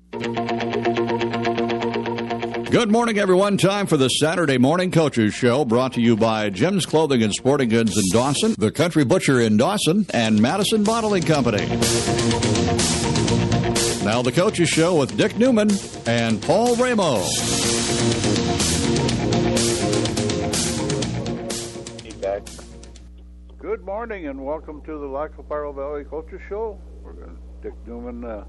Good morning, everyone. Time for the Saturday Morning Coaches Show, brought to you by Jim's Clothing and Sporting Goods in Dawson, the Country Butcher in Dawson, and Madison Bottling Company. Now the Coaches Show with Dick Newman and Paul Ramo. Good morning and welcome to the Lacoparo Valley Coaches Show. We're Dick Newman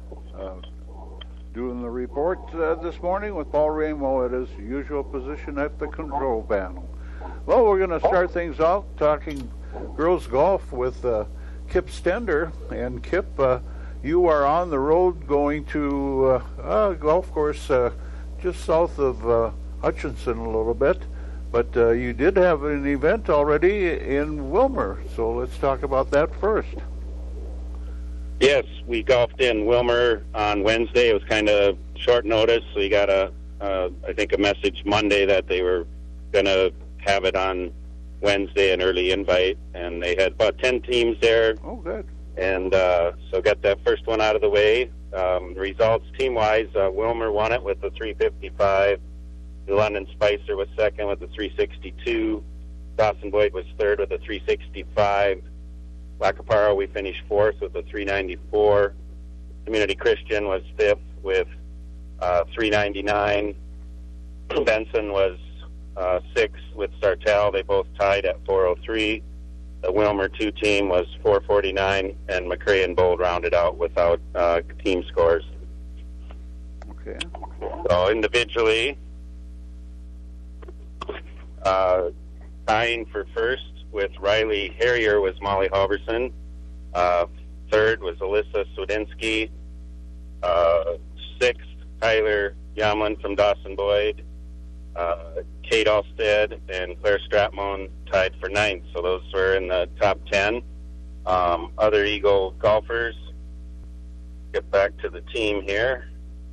doing the report this morning with Paul Ramo at his usual position at the control panel. Well, we're going to start things out talking girls golf with Kip Stender. And Kip, you are on the road going to a golf course just south of Hutchinson a little bit. But you did have an event already in Wilmer, so let's talk about that first. Yes, we golfed in Wilmer on Wednesday. It was kind of short notice. We got I think a message Monday that they were going to have it on Wednesday, an early invite, and they had about 10 teams there. Oh, good. And so got that first one out of the way. Results team-wise, Wilmer won it with a 355. The London Spicer was second with a 362. Dawson Boyd was third with a 365. Lacoparo, we finished fourth with a 394. Community Christian was fifth with 399. Benson was sixth with Sartell. They both tied at 403. The Wilmer 2 team was 449, and McCrae and Bold rounded out without team scores. Okay. So individually, tying for first with Riley Harrier was Molly Halverson. Third was Alyssa Swedinsky. Sixth, Tyler Yamlin from Dawson Boyd. Kate Alstead and Claire Stratmon tied for ninth. So those were in the top 10. Other Eagle golfers. Get back to the team here.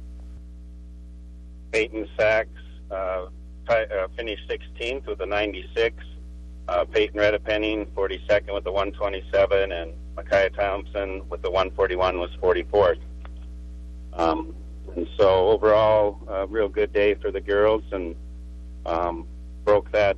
Peyton Sachs finished 16th with a 96. Peyton Redepenning, 42nd with a 127, and Micaiah Thompson with the 141 was 44th. And so overall, a real good day for the girls, and broke that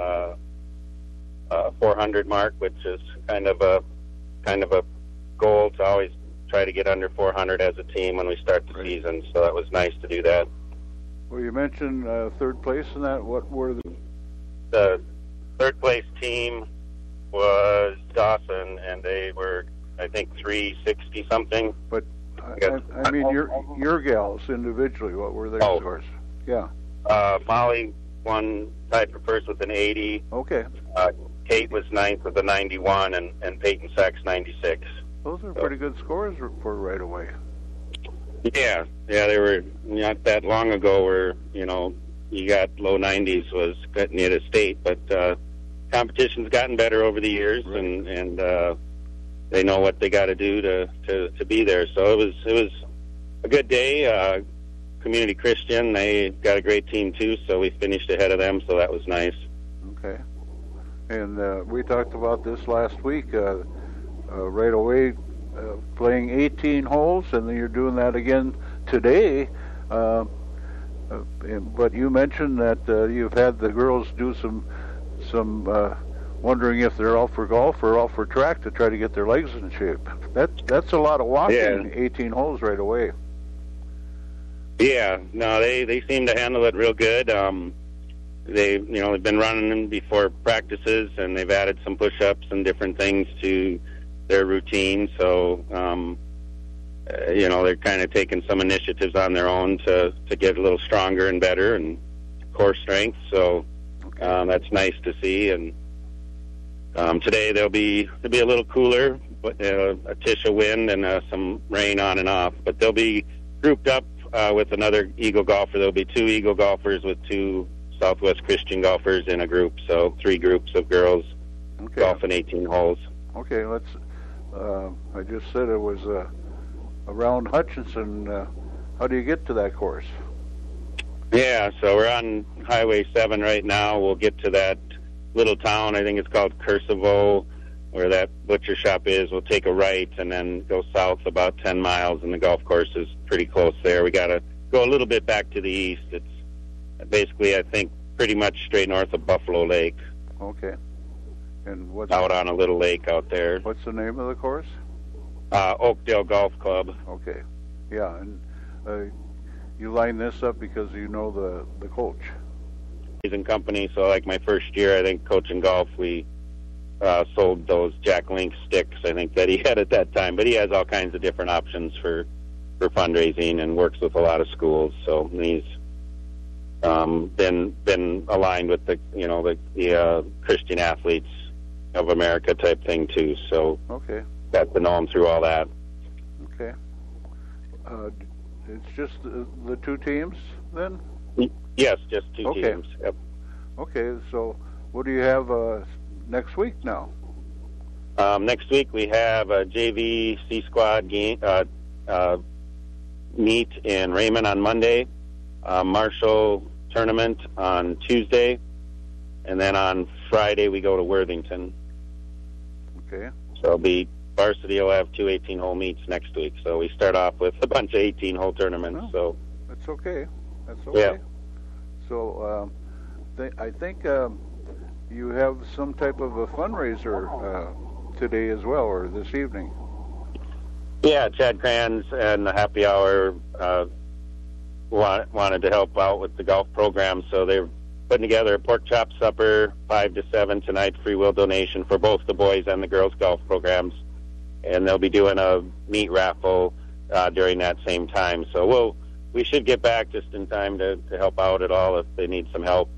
400 mark, which is kind of a goal to always try to get under 400 as a team when we start the season. So that was nice to do that. Well, you mentioned third place in that. What were the third place team was Dawson, and they were, I think, 360 something. But I mean, your gals individually, what were their scores? Yeah. Molly won, tied for first with an 80. Okay. Kate was ninth with a 91, and Peyton Sachs 96. Those are pretty good scores for right away. Yeah, they were not that long ago where, you got low 90s was getting you to state, but competition's gotten better over the years, right. and they know what they got to do to be there. So it was a good day. Community Christian, they got a great team too, so we finished ahead of them, so that was nice. Okay. And we talked about this last week, right away, playing 18 holes, and then you're doing that again today. But you mentioned that you've had the girls do some wondering if they're out for golf or out for track to try to get their legs in shape. That's a lot of walking, yeah. 18 holes right away. Yeah, no, they seem to handle it real good. They've been running before practices, and they've added some push-ups and different things to their routine. So, they're kind of taking some initiatives on their own to get a little stronger and better and core strength. So that's nice to see. And today there'll be a little cooler, but a tish of wind and some rain on and off. But they'll be grouped up with another Eagle golfer. There'll be 2 Eagle golfers with 2 Southwest Christian golfers in a group. So 3 groups of girls golfing 18 holes. Okay, let's. I just said it was around Hutchinson. How do you get to that course? Yeah, so we're on Highway 7 right now. We'll get to that little town. I think it's called Cursivo. where that butcher shop is. We'll take a right and then go south about 10 miles, and the golf course is pretty close there. We got to go a little bit back to the east. It's basically, I think, pretty much straight north of Buffalo Lake. Okay. And what's out on a little lake out there. What's the name of the course? Oakdale Golf Club. Okay. Yeah, and you line this up because you know the coach. He's in company, so like my first year, I think, coaching golf, we sold those Jack Link sticks, I think, that he had at that time. But he has all kinds of different options for fundraising and works with a lot of schools. So he's been aligned with the Christian Athletes of America type thing too. So okay, got to know him through all that. Okay. It's just the two teams then? Yes, just two teams. Yep. Okay, so what do you have next week now? Next week we have a JV C Squad game, meet in Raymond on Monday, Marshall tournament on Tuesday, and then on Friday we go to Worthington. Okay. So varsity will have two 18-hole meets next week. So we start off with a bunch of 18-hole tournaments. Oh, so that's okay. That's okay. Yeah. So I think you have some type of a fundraiser today as well, or this evening. Yeah, Chad Kranz and the Happy Hour wanted to help out with the golf program, so they're putting together a pork chop supper 5 to 7 tonight, free will donation for both the boys and the girls golf programs, and they'll be doing a meat raffle during that same time. So we should get back just in time to help out at all if they need some help.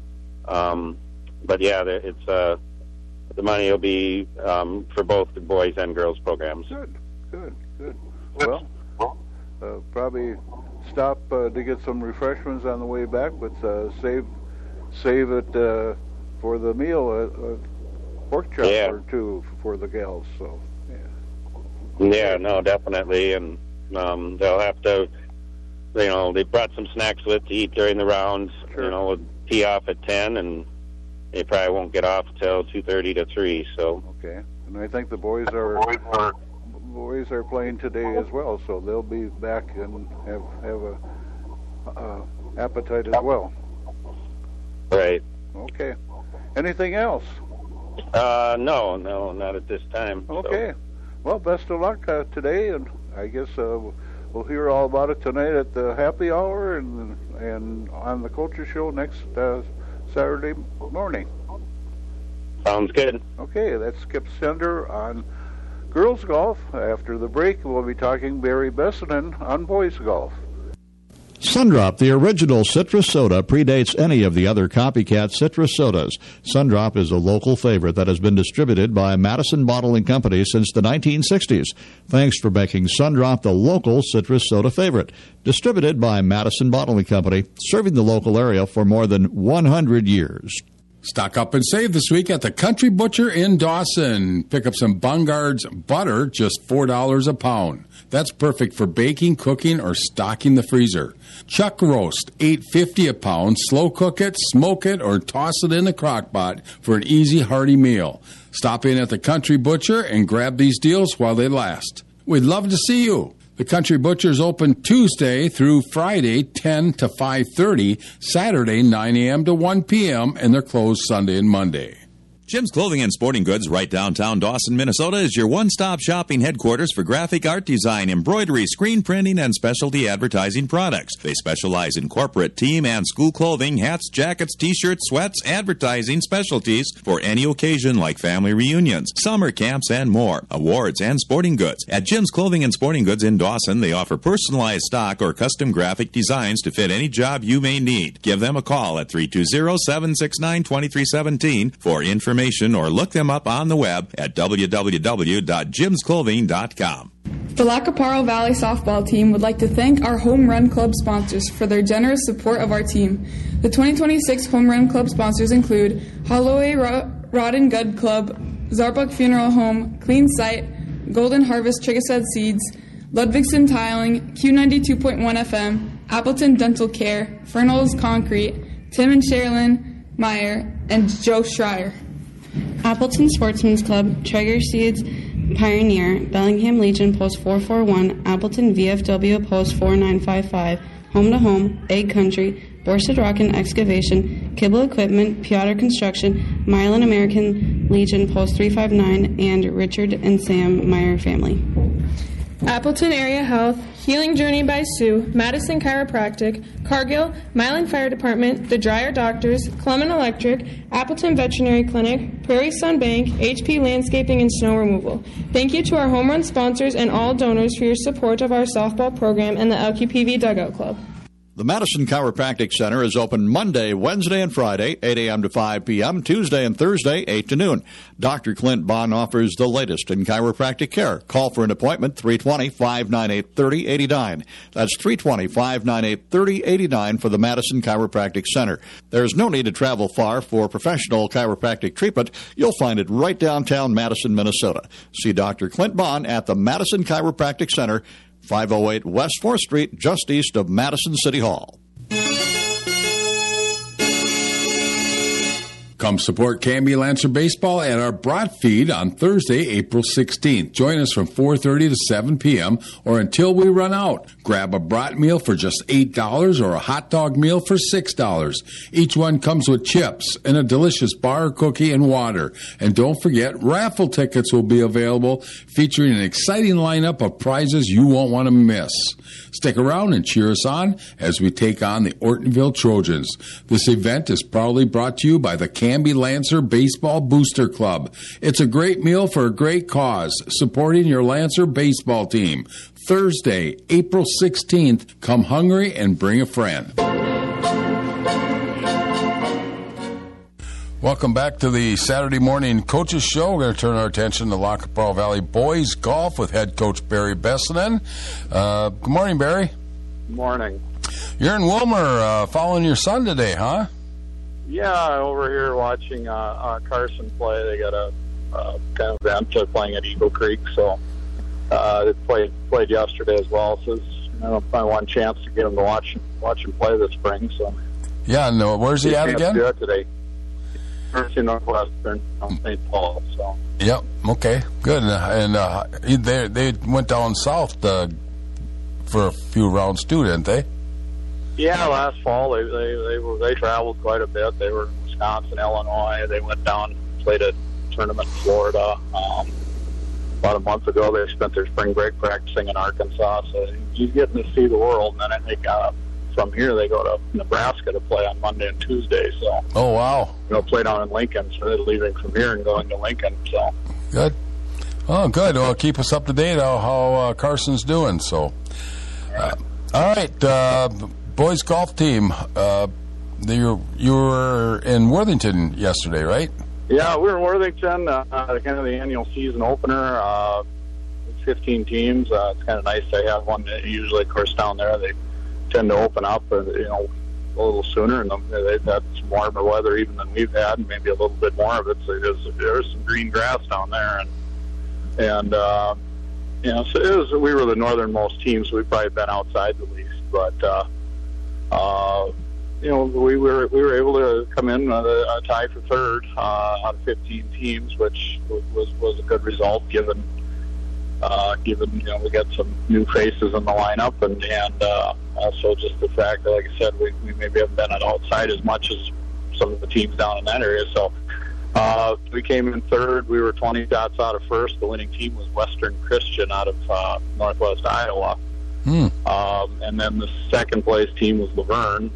But yeah, it's the money will be for both the boys and girls programs. Good. Well, probably stop to get some refreshments on the way back, but save it for the meal, pork chop or two for the gals. So yeah, no, definitely, and they'll have to. They brought some snacks with to eat during the rounds. Sure. We'll tee off at 10, and they probably won't get off till 2:30 to 3. So okay, and I think the boys are playing today as well, so they'll be back and have a appetite as well. Right. Okay. Anything else? No, not at this time. Okay. So. Well, best of luck today, and I guess we'll hear all about it tonight at the Happy Hour and on the Culture Show next Saturday morning. Sounds good. Okay, that's Skip Stender on girls golf. After the break, we'll be talking Barry Bessinen on boys golf. Sundrop, the original citrus soda, predates any of the other copycat citrus sodas. Sundrop is a local favorite that has been distributed by Madison Bottling Company since the 1960s. Thanks for making Sundrop the local citrus soda favorite. Distributed by Madison Bottling Company, serving the local area for more than 100 years. Stock up and save this week at the Country Butcher in Dawson. Pick up some Bungard's butter, just $4 a pound. That's perfect for baking, cooking, or stocking the freezer. Chuck roast, $8.50 a pound. Slow cook it, smoke it, or toss it in the crock pot for an easy, hearty meal. Stop in at the Country Butcher and grab these deals while they last. We'd love to see you. The Country Butcher is open Tuesday through Friday, 10 to 5:30, Saturday, 9 a.m. to 1 p.m., and they're closed Sunday and Monday. Jim's Clothing and Sporting Goods, right downtown Dawson, Minnesota, is your one-stop shopping headquarters for graphic art design, embroidery, screen printing, and specialty advertising products. They specialize in corporate, team, and school clothing, hats, jackets, t-shirts, sweats, advertising specialties for any occasion like family reunions, summer camps, and more. Awards and sporting goods. At Jim's Clothing and Sporting Goods in Dawson, they offer personalized stock or custom graphic designs to fit any job you may need. Give them a call at 320-769-2317 for information, or look them up on the web at www.jimsclothing.com. The Lacaparo Valley softball team would like to thank our Home Run Club sponsors for their generous support of our team. The 2026 Home Run Club sponsors include Holloway Rod and Good Club, Zarbuck Funeral Home, Clean Sight, Golden Harvest Chickasaw Seeds, Ludwigson Tiling, Q92.1 FM, Appleton Dental Care, Fernald's Concrete, Tim and Sherilyn Meyer, and Joe Schreier. Appleton Sportsman's Club, Traeger Seeds Pioneer, Bellingham Legion Post 441, Appleton VFW Post 4955, Home to Home, Egg Country, Borsted Rock and Excavation, Kibble Equipment, Piotr Construction, Milan American Legion Post 359, and Richard and Sam Meyer Family. Appleton Area Health, Healing Journey by Sue, Madison Chiropractic, Cargill, Milan Fire Department, The Dryer Doctors, Clement Electric, Appleton Veterinary Clinic, Prairie Sun Bank, HP Landscaping and Snow Removal. Thank you to our home run sponsors and all donors for your support of our softball program and the LQPV Dugout Club. The Madison Chiropractic Center is open Monday, Wednesday, and Friday, 8 a.m. to 5 p.m., Tuesday and Thursday, 8 to noon. Dr. Clint Bond offers the latest in chiropractic care. Call for an appointment, 320-598-3089. That's 320-598-3089 for the Madison Chiropractic Center. There's no need to travel far for professional chiropractic treatment. You'll find it right downtown Madison, Minnesota. See Dr. Clint Bond at the Madison Chiropractic Center, 508 West 4th Street, just east of Madison City Hall. Come support Canby Lancer Baseball at our brat feed on Thursday, April 16th. Join us from 4:30 to 7 p.m. or until we run out. Grab a brat meal for just $8 or a hot dog meal for $6. Each one comes with chips and a delicious bar, cookie, and water. And don't forget, raffle tickets will be available featuring an exciting lineup of prizes you won't want to miss. Stick around and cheer us on as we take on the Ortonville Trojans. This event is proudly brought to you by the Canby Lancer Baseball Booster Club. It's a great meal for a great cause, supporting your Lancer baseball team. Thursday, April 16th, come hungry and bring a friend. Welcome back to the Saturday Morning Coaches Show. We're going to turn our attention to Lac qui Parle Valley Boys Golf with head coach Barry Bessinen. Good morning, Barry. Good morning. You're in Wilmer following your son today, huh? Yeah, over here watching Carson play. They got a kind of event. They're playing at Eagle Creek, so they played yesterday as well. So it's my one chance to get him to watch him play this spring. So yeah, no. Where's he at again? Do it today. University of Northwestern, St. Paul. So. Yep. Okay. Good. And they went down south for a few rounds too, didn't they? Yeah, last fall they traveled quite a bit. They were in Wisconsin, Illinois. They went down, played a tournament in Florida. About a month ago, they spent their spring break practicing in Arkansas. So he's getting to see the world. And then I think from here they go to Nebraska to play on Monday and Tuesday. So oh wow, play down in Lincoln. So they're leaving from here and going to Lincoln. So good. Oh, good. Well, keep us up to date on how Carson's doing. So all right. Boys golf team, you were in Worthington yesterday, right? Yeah, we were in Worthington, kind of the annual season opener. 15 teams. It's kind of nice to have one. Usually, of course, down there they tend to open up, a little sooner, and they've had some warmer weather even than we've had, and maybe a little bit more of it. So there's some green grass down there, and so we were the northernmost team, so we've probably been outside the least, but. We were able to come in a tie for third out of 15 teams, which was a good result given we got some new faces in the lineup and also just the fact that, like I said, we maybe haven't been outside as much as some of the teams down in that area. So we came in third. We were 20 shots out of first. The winning team was Western Christian out of Northwest Iowa. And then the second place team was Laverne,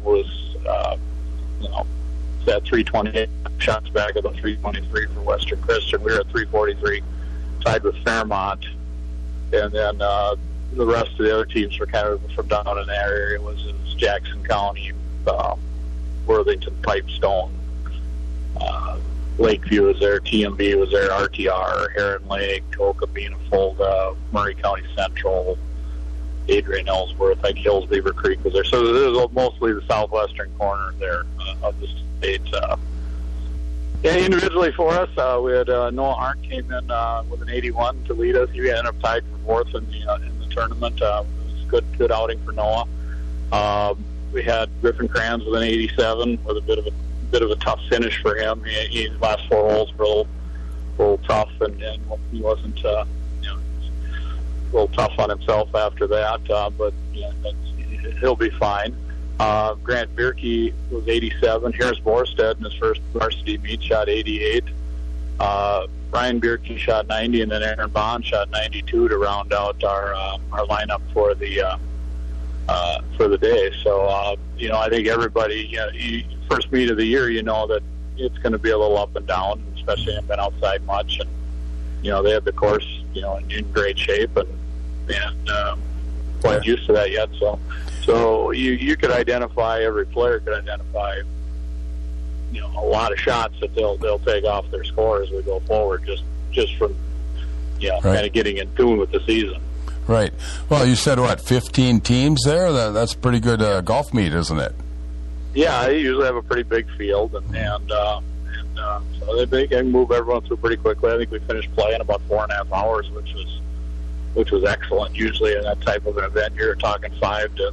at 328 shots back of the 323 for Western Christian. We were at 343, tied with Fairmont, and then the rest of the other teams were kind of from down in that area. It was Jackson County, Worthington, Pipestone, Lakeview was there, TMB was there, RTR, Heron Lake, Okabena, Fulda, Murray County Central, Adrian Ellsworth, like Hills, Beaver Creek was there. So it was mostly the southwestern corner there of the state. Individually for us, we had Noah Arndt came in with an 81 to lead us. He ended up tied for fourth in the tournament. It was a good outing for Noah. We had Griffin Kranz with an 87 with a bit of a tough finish for him. He last four holes for a little tough, and he wasn't a little tough on himself after that. But he'll be fine. Grant Bierke was 87. Harris Borstead in his first varsity meet shot 88. Ryan Bierke shot 90, and then Aaron Bond shot 92 to round out our lineup for the day. So I think everybody, first meet of the year, that it's going to be a little up and down, especially haven't been outside much, and they have the course in great shape, and quite used to that yet. So you could identify, every player could identify a lot of shots that they'll take off their score as we go forward, just from kind of getting in tune with the season. Right. Well, you said 15 teams there? That's a pretty good golf meet, isn't it? Yeah, they usually have a pretty big field, and so they can move everyone through pretty quickly. I think we finished play in about 4.5 hours, which was excellent. Usually in that type of an event, you're talking 5 to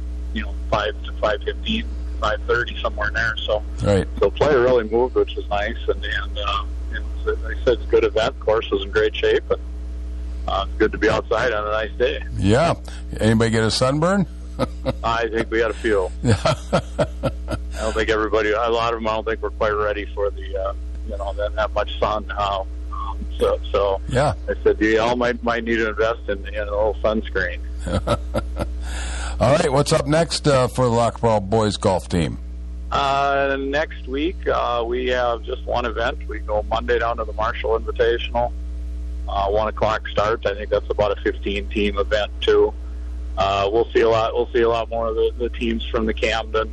5:15, 5:30, somewhere in there. So play really moved, which was nice, and like I said, it's a good event. The course was in great shape, and it's good to be outside on a nice day. Yeah. Anybody get a sunburn? I think we got a few. I don't think everybody. A lot of them, I don't think we're quite ready for the that much sun now. So yeah, I said you all might need to invest in a little sunscreen. All right, what's up next for the Lacroix boys golf team? Next week we have just one event. We go Monday down to the Marshall Invitational. 1 o'clock start. I think that's about a 15-team event too. We'll see a lot more of the teams from the Camden,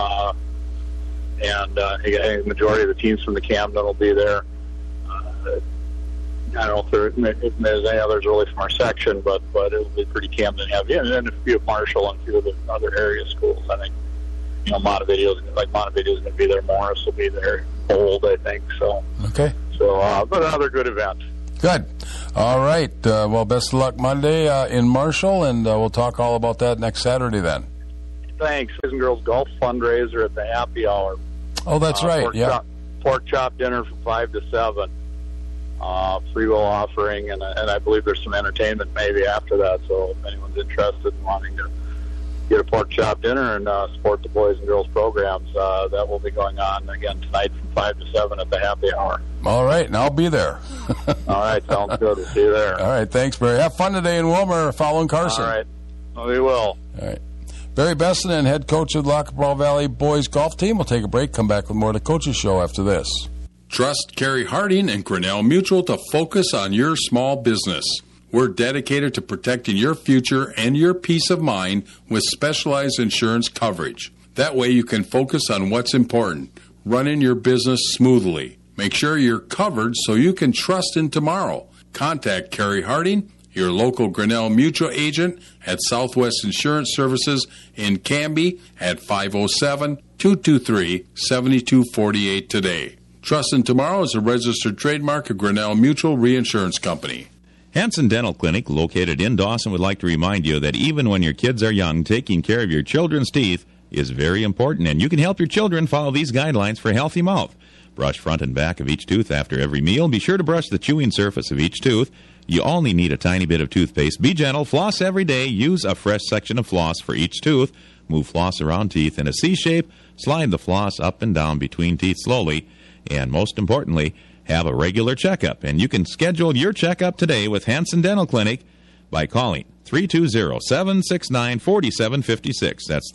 and I think the majority of the teams from the Camden will be there. I don't know if there's any others really from our section, but it'll be pretty Camden heavy, and then a few of Marshall and a few of the other area schools. I think Montevideo's going to be there. Morris will be there. Old, I think so. Okay. So, but another good event. Good. All right. Well, best of luck Monday in Marshall, and we'll talk all about that next Saturday then. Thanks. Boys and Girls Golf fundraiser at the happy hour. Oh, that's right. Pork chop dinner from 5 to 7. Free will offering, and I believe there's some entertainment maybe after that. So if anyone's interested in wanting to get a pork chop dinner and support the Boys and Girls programs, that will be going on again tonight from 5 to 7 at the happy hour. All right, and I'll be there. All right, sounds good. We'll see you there. All right, thanks, Barry. Have fun today in Wilmer following Carson. All right, we will. All right. Barry Bessinen, head coach of the Lacroix Valley boys golf team. We'll take a break, come back with more of the Coaches Show after this. Trust Carey Harding and Grinnell Mutual to focus on your small business. We're dedicated to protecting your future and your peace of mind with specialized insurance coverage. That way you can focus on what's important, running your business smoothly. Make sure you're covered so you can trust in tomorrow. Contact Carey Harding, your local Grinnell Mutual agent at Southwest Insurance Services in Canby at 507-223-7248 today. Trust in Tomorrow is a registered trademark of Grinnell Mutual Reinsurance Company. Hanson Dental Clinic, located in Dawson, would like to remind you that even when your kids are young, taking care of your children's teeth is very important, and you can help your children follow these guidelines for a healthy mouth. Brush front and back of each tooth after every meal. Be sure to brush the chewing surface of each tooth. You only need a tiny bit of toothpaste. Be gentle. Floss every day. Use a fresh section of floss for each tooth. Move floss around teeth in a C shape. Slide the floss up and down between teeth slowly. And most importantly, have a regular checkup. And you can schedule your checkup today with Hanson Dental Clinic by calling 320-769-4756. That's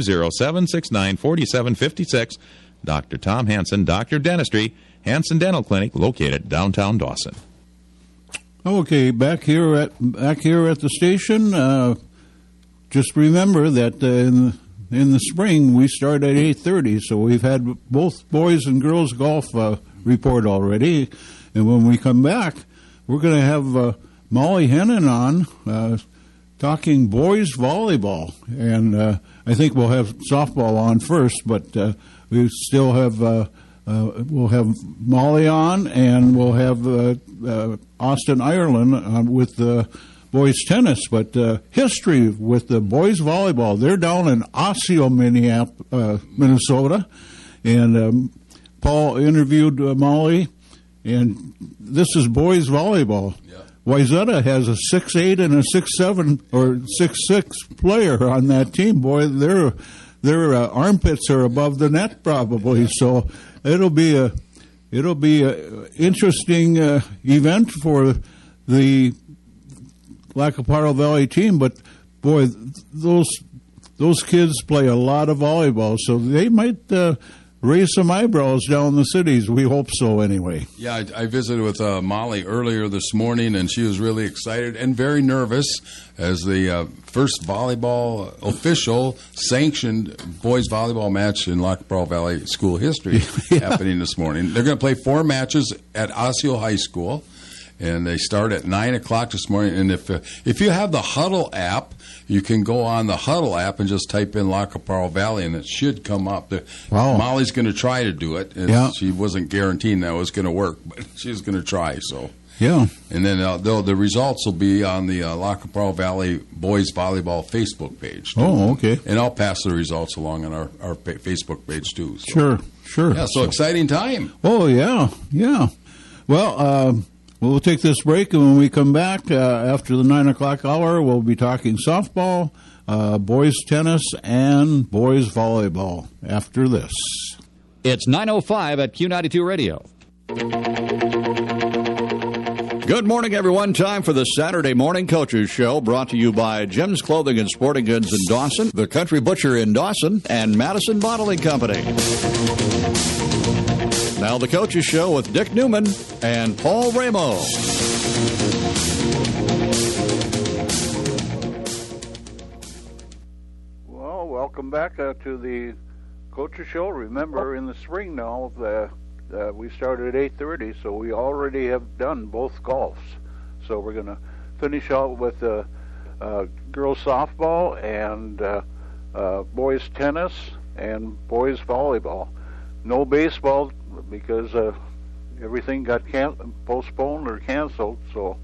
320-769-4756. Dr. Tom Hanson, Dr. Dentistry, Hanson Dental Clinic, located downtown Dawson. Okay, back here at the station. Just remember that in the spring we start at 8:30, so we've had both boys and girls golf report already, and when we come back, we're going to have Molly Hennon on talking boys volleyball, and I think we'll have softball on first, but we still have we'll have Molly on, and we'll have Austin Ireland with the boys tennis, but history with the boys volleyball. They're down in Osseo, Minnesota, and Paul interviewed Molly, And this is boys volleyball. Yeah. Wayzata has a 6'8" and a 6'7" or 6'6" player on that team. Boy, their armpits are above the net probably. So it'll be a interesting event for the Lacaparo Valley team. But boy, those kids play a lot of volleyball, so they might raise some eyebrows down the cities. We hope so, anyway. Yeah, I visited with Molly earlier this morning, and she was really excited and very nervous as the first volleyball official sanctioned boys volleyball match in Lacaparo Valley school history happening this morning. They're going to play 4 matches at Osseo High School, and they start at 9 o'clock this morning. And if you have the Huddle app, you can go on the Huddle app and just type in Lacaparo Valley, and it should come up. Wow. Molly's going to try to do it. And yeah. She wasn't guaranteeing that it was going to work, but she's going to try. So yeah. And then the results will be on the Lacaparo Valley Boys Volleyball Facebook page, too. Oh, okay. And I'll pass the results along on our Facebook page, too. So. Sure. Yeah, so exciting time. Oh, yeah. Well, we'll take this break, and when we come back after the 9 o'clock hour, we'll be talking softball, boys tennis, and boys volleyball after this. It's 9:05 at Q92 Radio. Good morning, everyone. Time for the Saturday Morning Coaches Show, brought to you by Jim's Clothing and Sporting Goods in Dawson, the Country Butcher in Dawson, and Madison Bottling Company. Now the Coaches Show with Dick Newman and Paul Ramo. Well, welcome back to the Coaches Show. Remember, in the spring now, we started at 8:30, so we already have done both golfs. So we're going to finish out with girls softball and boys tennis and boys volleyball. No baseball because everything got postponed or canceled. So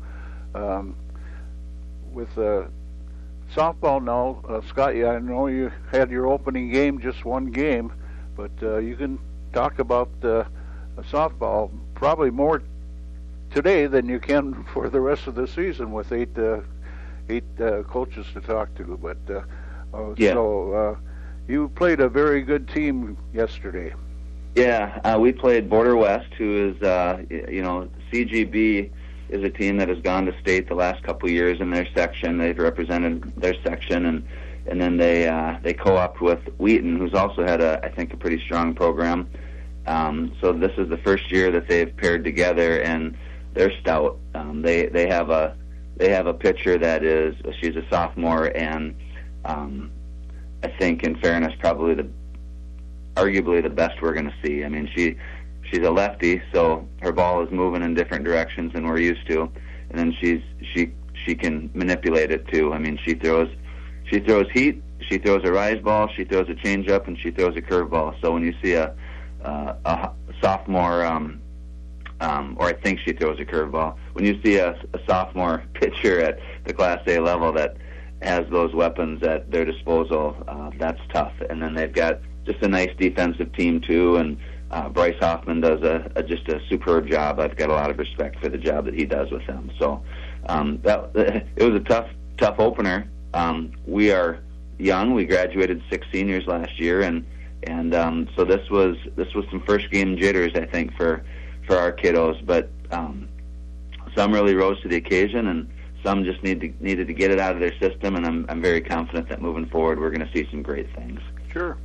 with softball now, Scott, I know you had your opening game, just one game, but you can talk about softball probably more today than you can for the rest of the season with eight coaches to talk to. But so you played a very good team yesterday. Yeah, we played Border West, who is, CGB is a team that has gone to state the last couple of years in their section. They've represented their section, and then they co-opt with Wheaton, who's also had I think a pretty strong program. So this is the first year that they've paired together, and they're stout. They have a pitcher that she's a sophomore, and I think, in fairness, probably arguably the best we're going to see. I mean, she's a lefty, so her ball is moving in different directions than we're used to, and then she can manipulate it too. I mean, she throws heat, she throws a rise ball, she throws a changeup, and she throws a curveball. So when you see a sophomore, or I think she throws a curveball, when you see a sophomore pitcher at the Class A level that has those weapons at their disposal, that's tough. And then they've got just a nice defensive team too, and Bryce Hoffman does just a superb job. I've got a lot of respect for the job that he does with them. So it was a tough opener. We are young. We graduated 6 seniors last year, and so this was some first game jitters, I think, for our kiddos. But some really rose to the occasion, and some just needed to get it out of their system. And I'm very confident that moving forward, we're going to see some great things. Sure.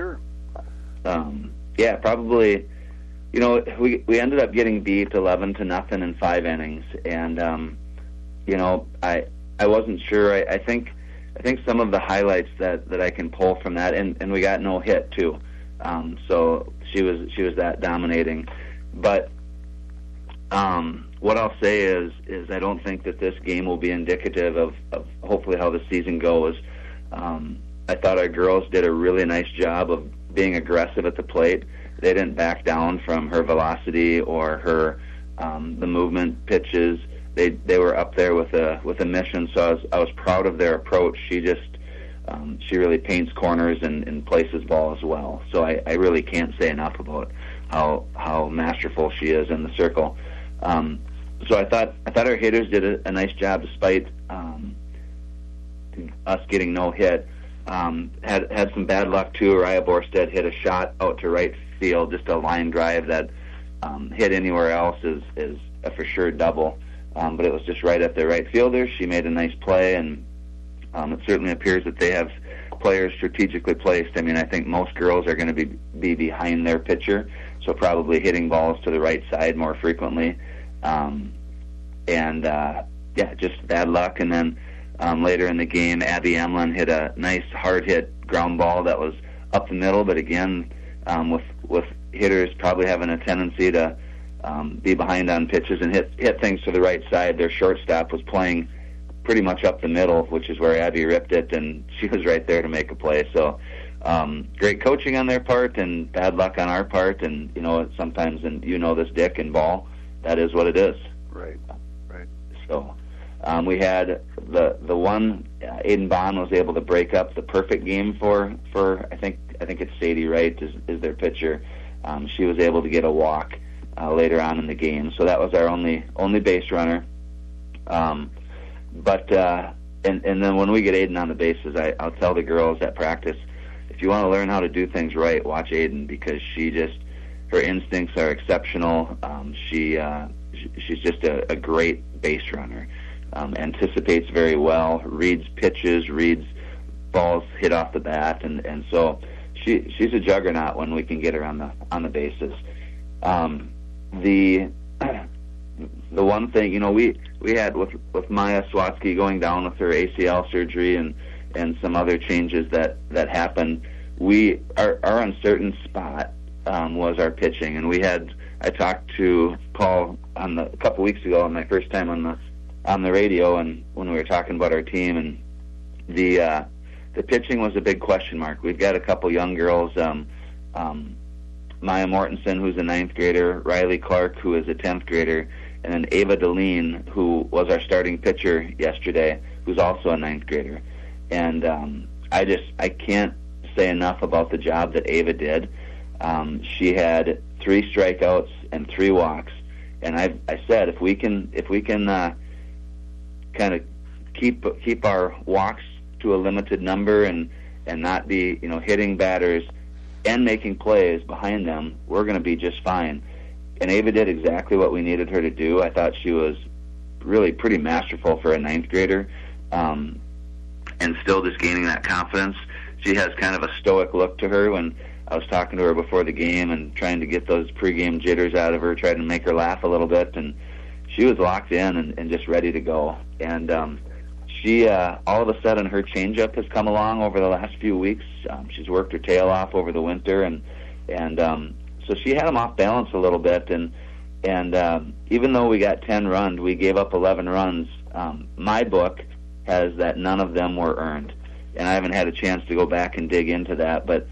Yeah, probably. We ended up getting beat 11-0 in 5 innings, and I wasn't sure. I think some of the highlights that I can pull from that, and we got no hit too. So she was that dominating. But what I'll say is I don't think that this game will be indicative of hopefully how the season goes. I thought our girls did a really nice job of being aggressive at the plate. They didn't back down from her velocity or her the movement pitches. They were up there with a mission. So I was proud of their approach. She really paints corners and places ball as well. So I really can't say enough about how masterful she is in the circle. So I thought our hitters did a nice job despite us getting no hit. Had some bad luck too. Raya Borstead hit a shot out to right field, just a line drive that hit anywhere else is a for sure double. But it was just right at the right fielder. She made a nice play, and it certainly appears that they have players strategically placed. I mean, I think most girls are going to be behind their pitcher, so probably hitting balls to the right side more frequently. Just bad luck. And then later in the game, Abby Emlin hit a nice hard-hit ground ball that was up the middle, but again, with hitters probably having a tendency to be behind on pitches and hit things to the right side, their shortstop was playing pretty much up the middle, which is where Abby ripped it, and she was right there to make a play. So great coaching on their part and bad luck on our part, and sometimes, and this, Dick, in ball, that is what it is. Right. So we had the one Aiden Bond was able to break up the perfect game for I think it's Sadie Wright is their pitcher. She was able to get a walk later on in the game, so that was our only base runner. But then when we get Aiden on the bases, I'll tell the girls at practice, if you want to learn how to do things right, watch Aiden, because her instincts are exceptional. She's just a great base runner. Anticipates very well, reads pitches, reads balls hit off the bat, and so she's a juggernaut when we can get her on the bases. The one thing, we had with Maya Swatsky going down with her ACL surgery and some other changes that happened, our uncertain spot was our pitching, and I talked to Paul a couple weeks ago on my first time on the radio, and when we were talking about our team, and the pitching was a big question mark. We've got a couple young girls, Maya Mortensen, who's a 9th grader, Riley Clark, who is a 10th grader, and then Ava Deline, who was our starting pitcher yesterday, who's also a 9th grader. And I can't say enough about the job that Ava did. She had 3 strikeouts and 3 walks, and I said if we can kind of keep our walks to a limited number and not be hitting batters and making plays behind them, we're going to be just fine. And Ava did exactly what we needed her to do. I thought she was really pretty masterful for a 9th grader, and still just gaining that confidence. She has kind of a stoic look to her. When I was talking to her before the game and trying to get those pregame jitters out of her, trying to make her laugh a little bit, and she was locked in and just ready to go. And she, all of a sudden, her changeup has come along over the last few weeks. She's worked her tail off over the winter, and so she had them off balance a little bit. And even though we got 10 runs, we gave up 11 runs. My book has that none of them were earned, and I haven't had a chance to go back and dig into that. But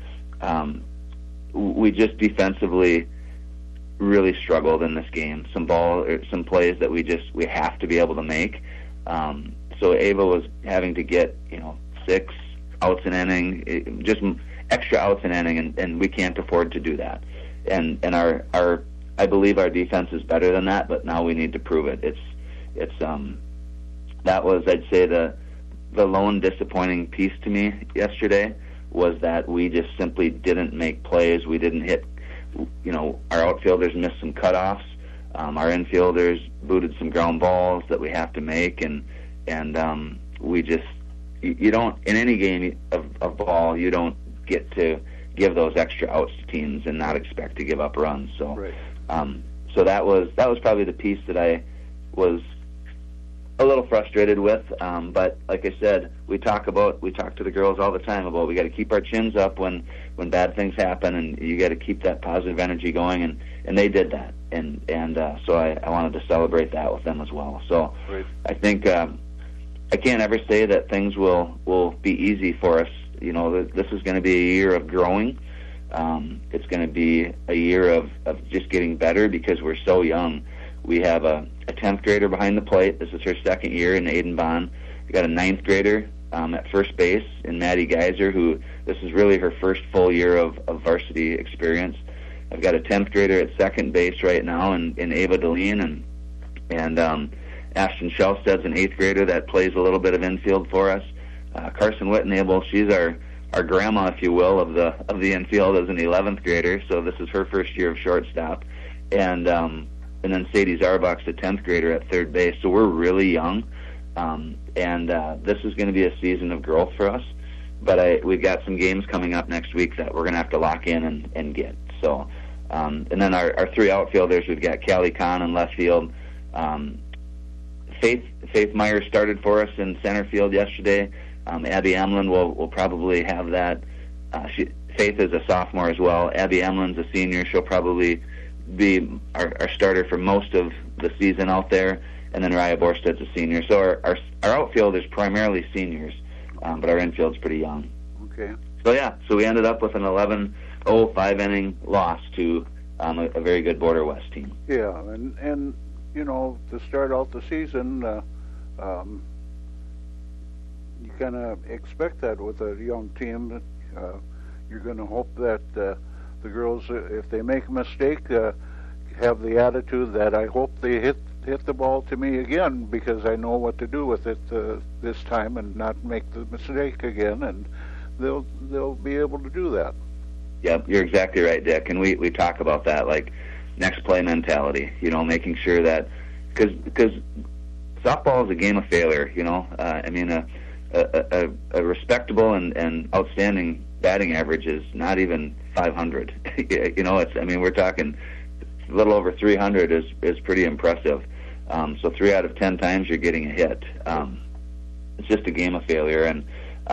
we just defensively really struggled in this game. Some plays that we have to be able to make. So Ava was having to get 6 outs an inning, just extra outs an inning, and we can't afford to do that. And our I believe our defense is better than that, but now we need to prove it. It's that was, I'd say, the lone disappointing piece to me yesterday was that we just simply didn't make plays. We didn't hit. Our outfielders missed some cutoffs. Our infielders booted some ground balls that we have to make, and we just you don't, in any game of ball, you don't get to give those extra outs to teams and not expect to give up runs. So right. So that was probably the piece that I was a little frustrated with. But like I said, we talk to the girls all the time about we got to keep our chins up when bad things happen, and you got to keep that positive energy going, and they did that, and so I wanted to celebrate that with them as well. So right. I think I can't ever say that things will be easy for us. This is going to be a year of growing. It's going to be a year of just getting better because we're so young. We have a 10th grader behind the plate. This is her second year in Aiden Bond. We got a 9th grader at first base in Maddie Geiser, who this is really her first full year of varsity experience. I've got a 10th grader at second base right now in Ava Deline, And Ashton Shelsted's an 8th grader that plays a little bit of infield for us. Carson Whitnable, she's our grandma, if you will, of the infield as an 11th grader. So this is her first year of shortstop. And then Sadie Zarbach's a 10th grader at third base. So we're really young. And this is going to be a season of growth for us. But we've got some games coming up next week that we're going to have to lock in and get. So, and then our 3 outfielders, we've got Callie Kahn in left field. Faith Meyer started for us in center field yesterday. Abby Emlin will probably have that. Faith is a sophomore as well. Abby Emlin's a senior. She'll probably be our starter for most of the season out there. And then Raya Borsted's a senior. So our outfield is primarily seniors, but our infield's pretty young. Okay. So we ended up with an 11-0 5-inning loss to a very good Border West team. Yeah, and you know, to start out the season, you kind of expect that with a young team. You're going to hope that the girls, if they make a mistake, have the attitude that I hope they hit the ball to me again, because I know what to do with it this time and not make the mistake again, and they'll be able to do that. Yep, you're exactly right, Dick. And we talk about that, like next play mentality. You know, making sure that because softball is a game of failure. You know, I mean a respectable and outstanding batting average is not even 500. You know, we're talking a little over 300 is pretty impressive. So 3 out of 10 times you're getting a hit. It's just a game of failure, and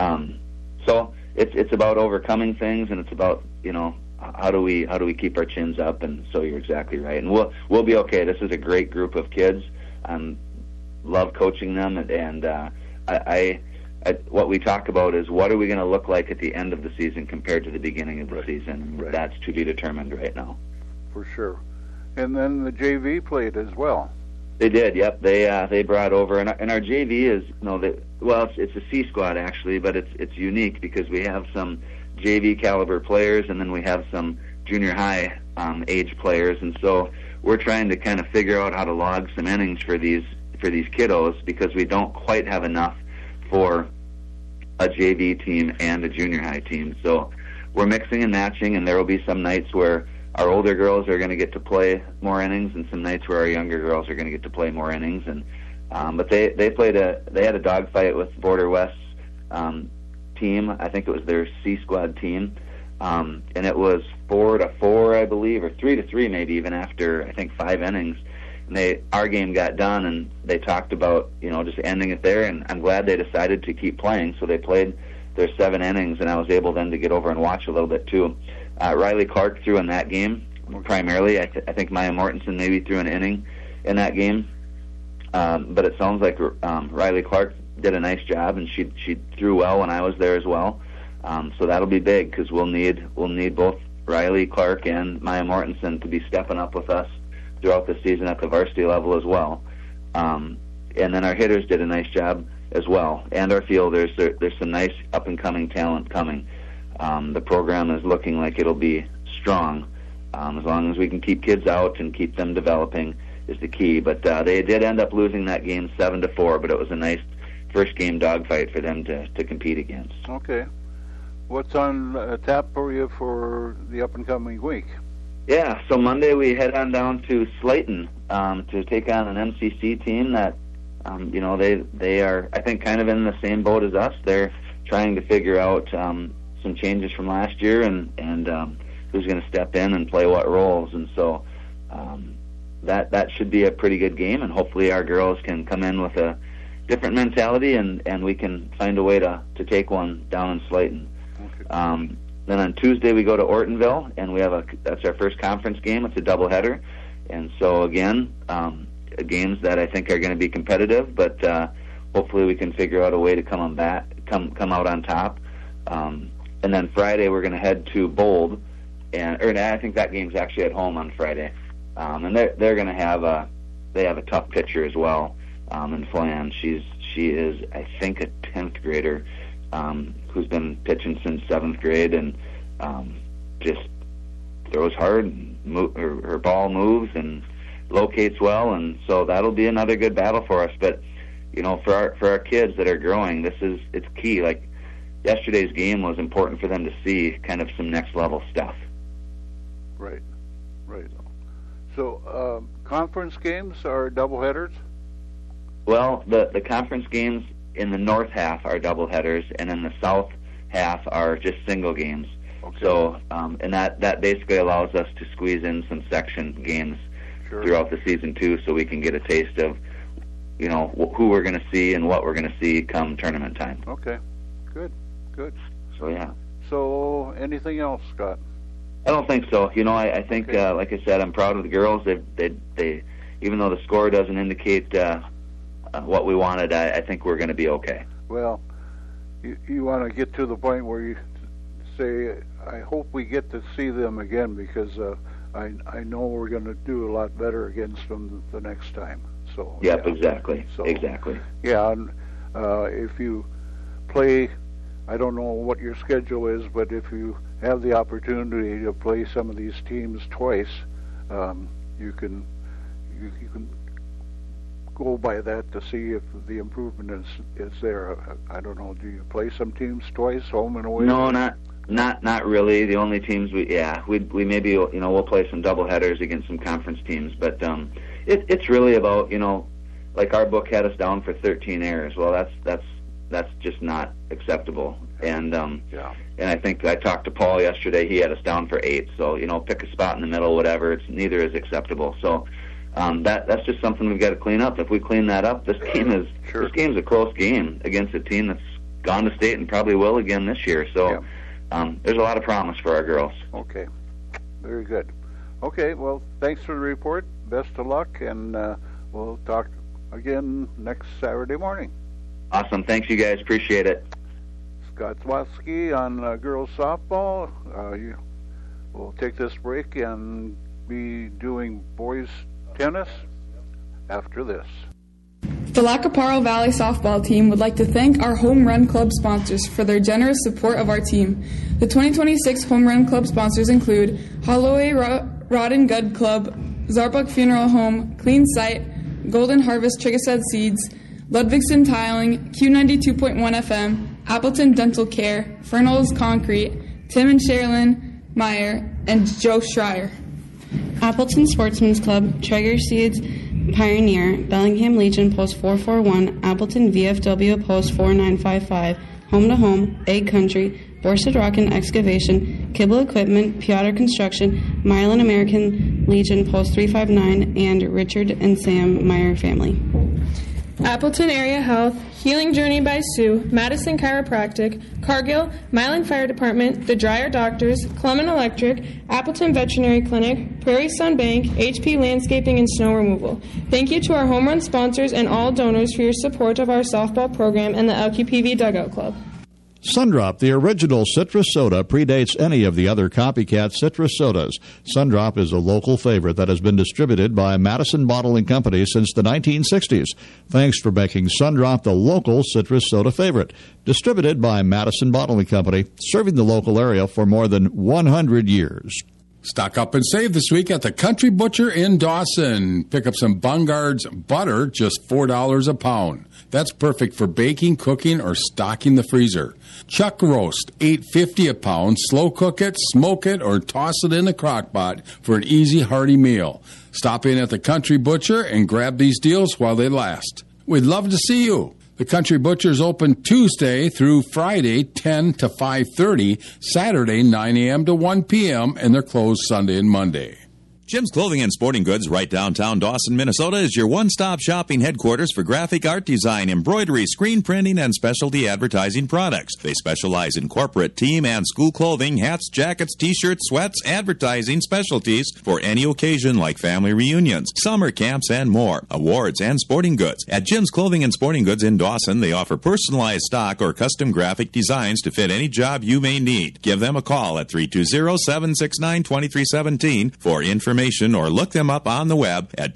so it's about overcoming things, and it's about, you know, how do we keep our chins up. And so you're exactly right, and we'll be okay. This is a great group of kids. Love coaching them, and what we talk about is what are we going to look like at the end of the season compared to the beginning of the season. Right. That's to be determined right now. For sure. And then the JV played as well. They did, yep. They brought over, and our JV is, it's a C squad actually, but it's unique because we have some JV caliber players, and then we have some junior high age players, and so we're trying to kind of figure out how to log some innings for these kiddos, because we don't quite have enough for a JV team and a junior high team. So we're mixing and matching, and there will be some nights where our older girls are going to get to play more innings, and some nights where our younger girls are going to get to play more innings. And but they had a dogfight with Border West's team. I think it was their C squad team, and it was 4-4, I believe, or 3-3 maybe, even after I think 5 innings. And our game got done, and they talked about, you know, just ending it there. And I'm glad they decided to keep playing. So they played their 7 innings, and I was able then to get over and watch a little bit too. Riley Clark threw in that game primarily. I think Maya Mortensen maybe threw an inning in that game, but it sounds like Riley Clark did a nice job, and she threw well when I was there as well. So that'll be big, because we'll need both Riley Clark and Maya Mortensen to be stepping up with us throughout the season at the varsity level as well. And then our hitters did a nice job as well, and our fielders. There's some nice up-and-coming talent coming. The program is looking like it'll be strong. As long as we can keep kids out and keep them developing is the key. But they did end up losing that game 7-4, but it was a nice first game dogfight for them to compete against. Okay. What's on tap for you for the up-and-coming week? Yeah, so Monday we head on down to Slayton to take on an MCC team that, they are, I think, kind of in the same boat as us. They're trying to figure out some changes from last year and who's going to step in and play what roles. And so that should be a pretty good game, and hopefully our girls can come in with a different mentality, and we can find a way to take one down in Slayton. Okay. Then on Tuesday we go to Ortonville, and that's our first conference game. It's a doubleheader, and so again, games that I think are going to be competitive, but hopefully we can figure out a way to come out on top. And then Friday we're going to head to Bold, and I think that game's actually at home on Friday, and they're going to have a tough pitcher as well, in Flan. She is, I think, a 10th grader. Who's been pitching since 7th grade, and just throws hard. And her ball moves, and locates well, and so that'll be another good battle for us. But for our kids that are growing, it's key. Like yesterday's game was important for them to see kind of some next level stuff. Right. So conference games are doubleheaders? Well, the conference games in the north half are doubleheaders, and in the south half are just single games. Okay. So, and that basically allows us to squeeze in some section games throughout the season too, so we can get a taste of, who we're going to see and what we're going to see come tournament time. Okay, good. So yeah. So anything else, Scott? I don't think so. I think, like I said, I'm proud of the girls. They even though the score doesn't indicate what we wanted, I think we're going to be okay. Well, you want to get to the point where you say, I hope we get to see them again, because I know we're going to do a lot better against them the next time. So yep, yeah. Exactly. Yeah, and if you play, I don't know what your schedule is, but if you have the opportunity to play some of these teams twice, you can go by that to see if the improvement is there. I don't know. Do you play some teams twice, home and away? No, not really. The only teams we maybe we'll play some doubleheaders against some conference teams, but it's really about like our book had us down for 13 errors. Well, that's just not acceptable. And and I think I talked to Paul yesterday. He had us down for 8. So pick a spot in the middle, whatever. It's neither is acceptable. So that's just something we've got to clean up. If we clean that up, this game's a close game against a team that's gone to state and probably will again this year. So there's a lot of promise for our girls. Okay, very good. Okay, well, thanks for the report. Best of luck, and we'll talk again next Saturday morning. Awesome. Thanks, you guys. Appreciate it. Scott Zwatsky on girls softball. We'll take this break and be doing boys tennis after this. The Lacaparo Valley softball team would like to thank our Home Run Club sponsors for their generous support of our team. The 2026 Home Run Club sponsors include Holloway Rod and Gud Club, Zarbuck Funeral Home, Clean Sight, Golden Harvest Trigassad Seeds, Ludvigson Tiling, Q92.1 FM, Appleton Dental Care, Fernald's Concrete, Tim and Sherilyn Meyer, and Joe Schreier. Appleton Sportsman's Club, Traeger Seeds, Pioneer, Bellingham Legion Post 441, Appleton VFW Post 4955, Home to Home, Egg Country, Borsted Rock and Excavation, Kibble Equipment, Piotr Construction, Milan American Legion Post 359, and Richard and Sam Meyer family. Appleton Area Health, Healing Journey by Sue, Madison Chiropractic, Cargill, Milan Fire Department, The Dryer Doctors, Clement Electric, Appleton Veterinary Clinic, Prairie Sun Bank, HP Landscaping and Snow Removal. Thank you to our home run sponsors and all donors for your support of our softball program and the LQPV Dugout Club. Sundrop, the original citrus soda, predates any of the other copycat citrus sodas. Sundrop is a local favorite that has been distributed by Madison Bottling Company since the 1960s. Thanks for making Sundrop the local citrus soda favorite. Distributed by Madison Bottling Company, serving the local area for more than 100 years. Stock up and save this week at the Country Butcher in Dawson. Pick up some Bungard's butter, just $4 a pound. That's perfect for baking, cooking, or stocking the freezer. Chuck roast, $8.50 a pound. Slow cook it, smoke it, or toss it in the crock pot for an easy, hearty meal. Stop in at the Country Butcher and grab these deals while they last. We'd love to see you. The Country Butcher is open Tuesday through Friday, 10 to 5:30, Saturday, 9 a.m. to 1 p.m., and they're closed Sunday and Monday. Jim's Clothing and Sporting Goods, right downtown Dawson, Minnesota, is your one-stop shopping headquarters for graphic art design, embroidery, screen printing, and specialty advertising products. They specialize in corporate, team, and school clothing, hats, jackets, t-shirts, sweats, advertising specialties for any occasion like family reunions, summer camps, and more. Awards and sporting goods. At Jim's Clothing and Sporting Goods in Dawson, they offer personalized stock or custom graphic designs to fit any job you may need. Give them a call at 320-769-2317 for information, or look them up on the web at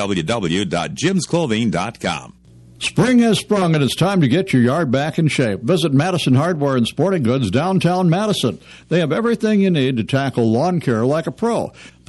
www.jimsclothing.com. Spring has sprung, and it's time to get your yard back in shape. Visit Madison Hardware and Sporting Goods, downtown Madison. They have everything you need to tackle lawn care like a pro.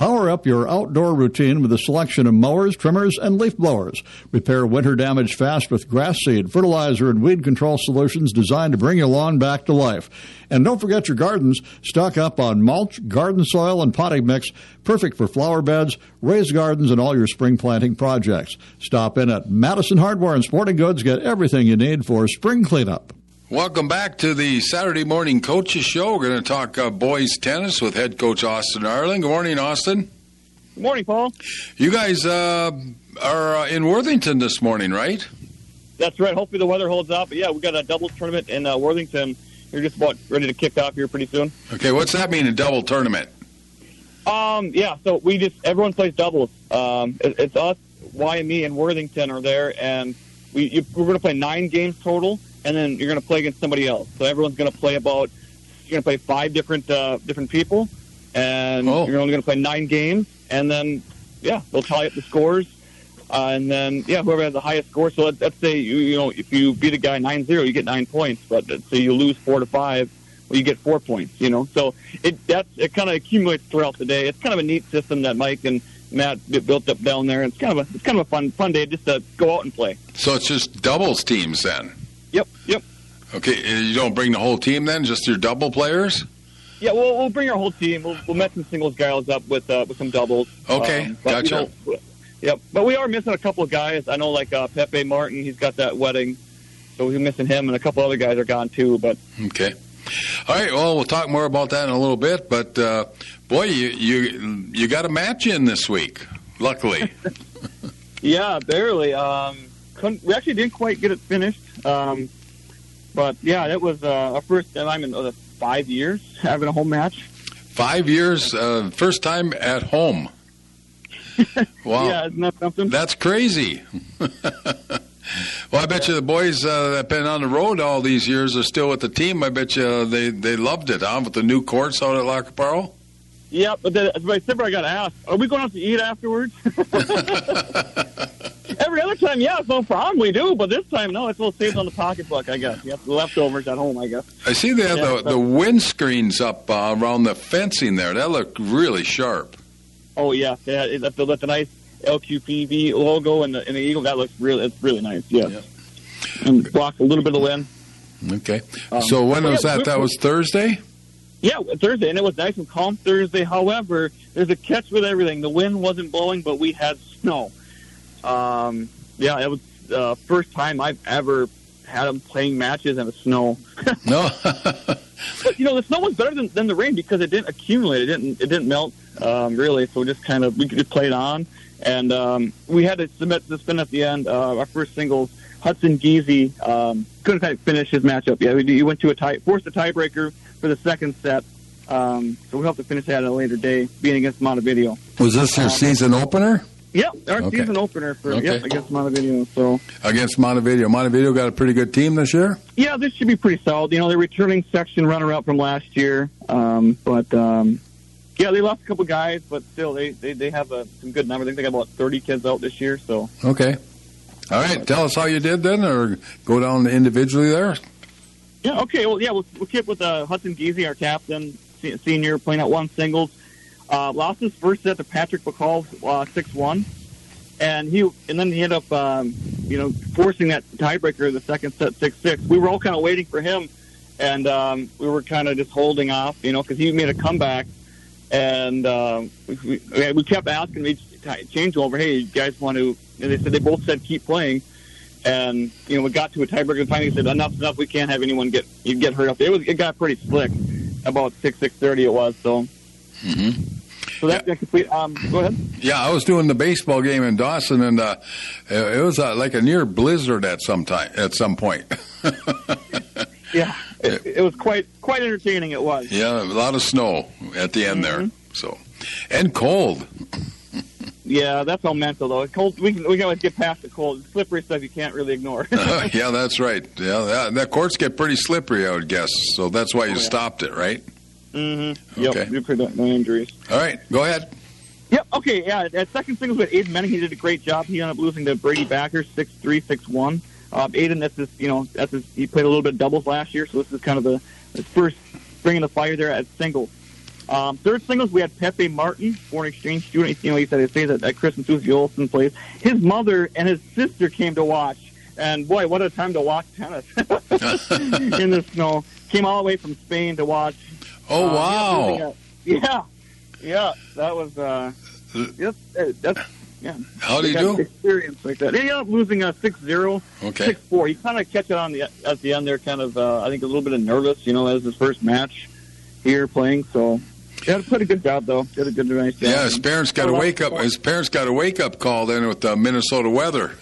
Power up your outdoor routine with a selection of mowers, trimmers, and leaf blowers. Repair winter damage fast with grass seed, fertilizer, and weed control solutions designed to bring your lawn back to life. And don't forget your gardens. Stock up on mulch, garden soil, and potting mix, perfect for flower beds, raised gardens, and all your spring planting projects. Stop in at Madison Hardware and Sporting Goods. Get everything you need for spring cleanup. Welcome back to the Saturday Morning Coaches Show. We're going to talk boys tennis with head coach Austin Arling. Good morning, Austin. Good morning, Paul. You guys are in Worthington this morning, right? That's right. Hopefully the weather holds up. But yeah, we got a doubles tournament in Worthington. We're just about ready to kick off here pretty soon. Okay, what's that mean, a double tournament? Yeah, so everyone plays doubles. It's us, YME, and Worthington are there, and we're going to play 9 games total, and then you're going to play against somebody else. So everyone's going to play you're going to play 5 different people, and you're only going to play 9 games, and then, they'll tally up the scores. And then, whoever has the highest score. So let's say, if you beat a guy 9-0, you get 9 points. But let's say you lose 4-5, well, you get 4 points, So it kind of accumulates throughout the day. It's kind of a neat system that Mike and Matt built up down there. It's kind of a fun day just to go out and play. So it's just doubles teams then? Yep. Okay, you don't bring the whole team then, just your double players? Yeah, we'll bring our whole team. We'll met some singles guys up with some doubles. Okay, gotcha. Yep, but we are missing a couple of guys. I know, like Pepe Martin, he's got that wedding, so we're missing him, and a couple other guys are gone too. But okay, all right. Well, we'll talk more about that in a little bit. But boy, you got a match in this week. Luckily, yeah, barely. We actually didn't quite get it finished, but yeah, it was our first time in 5 years having a home match. 5 years, first time at home. Wow. Yeah, isn't that something? That's crazy. Well, I bet you the boys that have been on the road all these years are still with the team. I bet you they loved it, with the new courts out at Lac qui Parle. Yeah, but I got asked, are we going out to eat afterwards? Every other time, it's no problem, we do. But this time, no, it's a little saved on the pocketbook, I guess. You have the leftovers at home, I guess. I see they have the windscreens up around the fencing there. That looked really sharp. Oh, yeah. That's the nice LQPV logo and the eagle. That looks it's really nice, yeah. And blocks a little bit of wind. Okay. So when was that? That was Thursday? Yeah, Thursday, and it was nice and calm Thursday. However, there's a catch with everything. The wind wasn't blowing, but we had snow. It was the first time I've ever had them playing matches in the snow. No. But, the snow was better than the rain because it didn't accumulate. It didn't melt, really. So just we could just play it on. And we had to submit the spin at the end. Our first singles, Hudson Geezy, couldn't quite finish his matchup. Yeah, he went to forced a tiebreaker for the second set. So we'll have to finish that at a later day, being against Montevideo. Was this your season opener? Yep, our season opener against Montevideo. So against Montevideo. Montevideo got a pretty good team this year? Yeah, this should be pretty solid. They're returning section runner-up from last year. They lost a couple guys, but still, they have some good numbers. I think they got about 30 kids out this year. So okay. All right, tell us how you did then, or go down individually there. Yeah, okay. Well, we'll keep with Hudson Geezy, our captain, senior, playing out 1 singles. Lost his first set to Patrick Bacall 6-1, and then he ended up forcing that tiebreaker in the second set 6-6. We were all kind of waiting for him, and we were kind of just holding off, because he made a comeback, and we kept asking each changeover, hey, you guys want to? And they both said keep playing, and we got to a tiebreaker, and finally said enough, we can't have anyone get hurt up there. It got pretty slick, about 6:30 it was, so. Mm-hmm. So that's complete. Go ahead. Yeah, I was doing the baseball game in Dawson, and it was like a near blizzard at some point. Yeah, it was quite entertaining. It was. Yeah, a lot of snow at the end there. So, and cold. Yeah, that's all mental though. Cold. We can always get past the cold. It's slippery stuff you can't really ignore. Yeah, that's right. Yeah, that courts get pretty slippery, I would guess. So that's why you stopped it, right? Mm-hmm. Okay. Yep. You prevent no injuries. All right, go ahead. Yep. Okay. Yeah. At second singles with Aiden Menning, he did a great job. He ended up losing to Brady Backer 6-3, 6-1. Aiden, he played a little bit of doubles last year, so this is kind of his first bringing the fire there at singles. Third singles, we had Pepe Martin, foreign exchange student. He said he stays at Chris and Susie Olsen place. His mother and his sister came to watch, and boy, what a time to watch tennis in the snow. Came all the way from Spain to watch. Oh, wow. Yeah, that was yeah. How do you do? Experience like that. He ended up losing 6-0, 6-4. He kind of catch it on at the end there, kind of I think a little bit of nervous, as his first match here playing. So yeah, put a good job though. Did a nice job. Yeah, his parents got a wake up. His parents got a wake up call then with the Minnesota weather.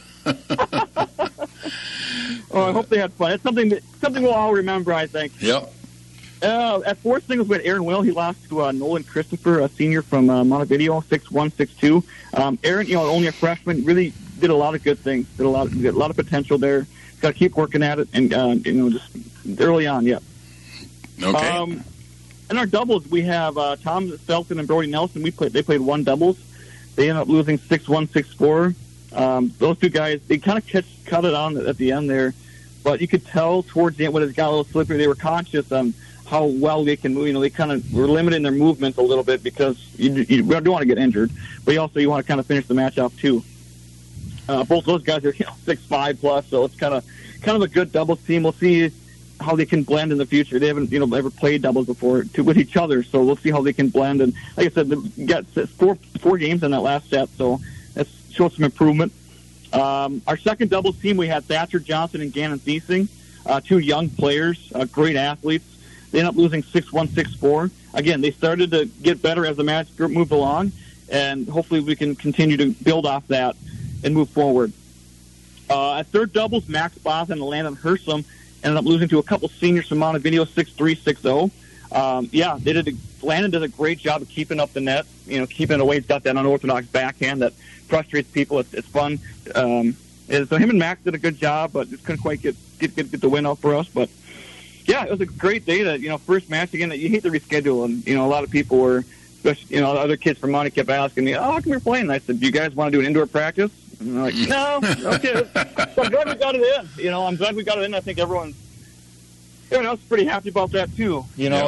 Oh, I hope they had fun. It's something we'll all remember, I think. Yep. At fourth singles, we had Aaron Will. He lost to Nolan Christopher, a senior from Montevideo, 6-1, 6-2. Aaron, only a freshman, really did a lot of good things. Did a lot of potential there. Got to keep working at it, and just early on, yeah. Okay. In our doubles, we have Tom Felton and Brody Nelson. They played one doubles. They ended up losing 6-1, 6-4. Those two guys, they kind of cut it on at the end there, but you could tell towards the end when it got a little slippery, they were conscious on how well they can move. They kind of were limiting their movements a little bit because you don't want to get injured, but you want to kind of finish the match off too. Both those guys are 6'5" plus, so it's kind of a good doubles team. We'll see how they can blend in the future. They haven't ever played doubles before with each other, so we'll see how they can blend. And like I said, they got four games in that last set, so that shows some improvement. Our second doubles team, we had Thatcher Johnson and Gannon Thiesing, two young players, great athletes. They ended up losing 6-1, 6-4. Again, they started to get better as the match group moved along, and hopefully we can continue to build off that and move forward. At third doubles, Max Boss and Landon Hersom ended up losing to a couple seniors from Montevideo, 6-3, 6-0. Landon did a great job of keeping up the net, keeping it away. He's got that unorthodox backhand that frustrates people. It's fun. So him and Max did a good job, but just couldn't quite get the win out for us. But yeah, it was a great day. First match again. You hate to reschedule, and a lot of people were, especially other kids from Monty kept asking me, "Oh, how come you're playing?" And I said, "Do you guys want to do an indoor practice?" And they're like, "No, okay." So I'm glad we got it in. I'm glad we got it in. I think everyone's pretty happy about that too.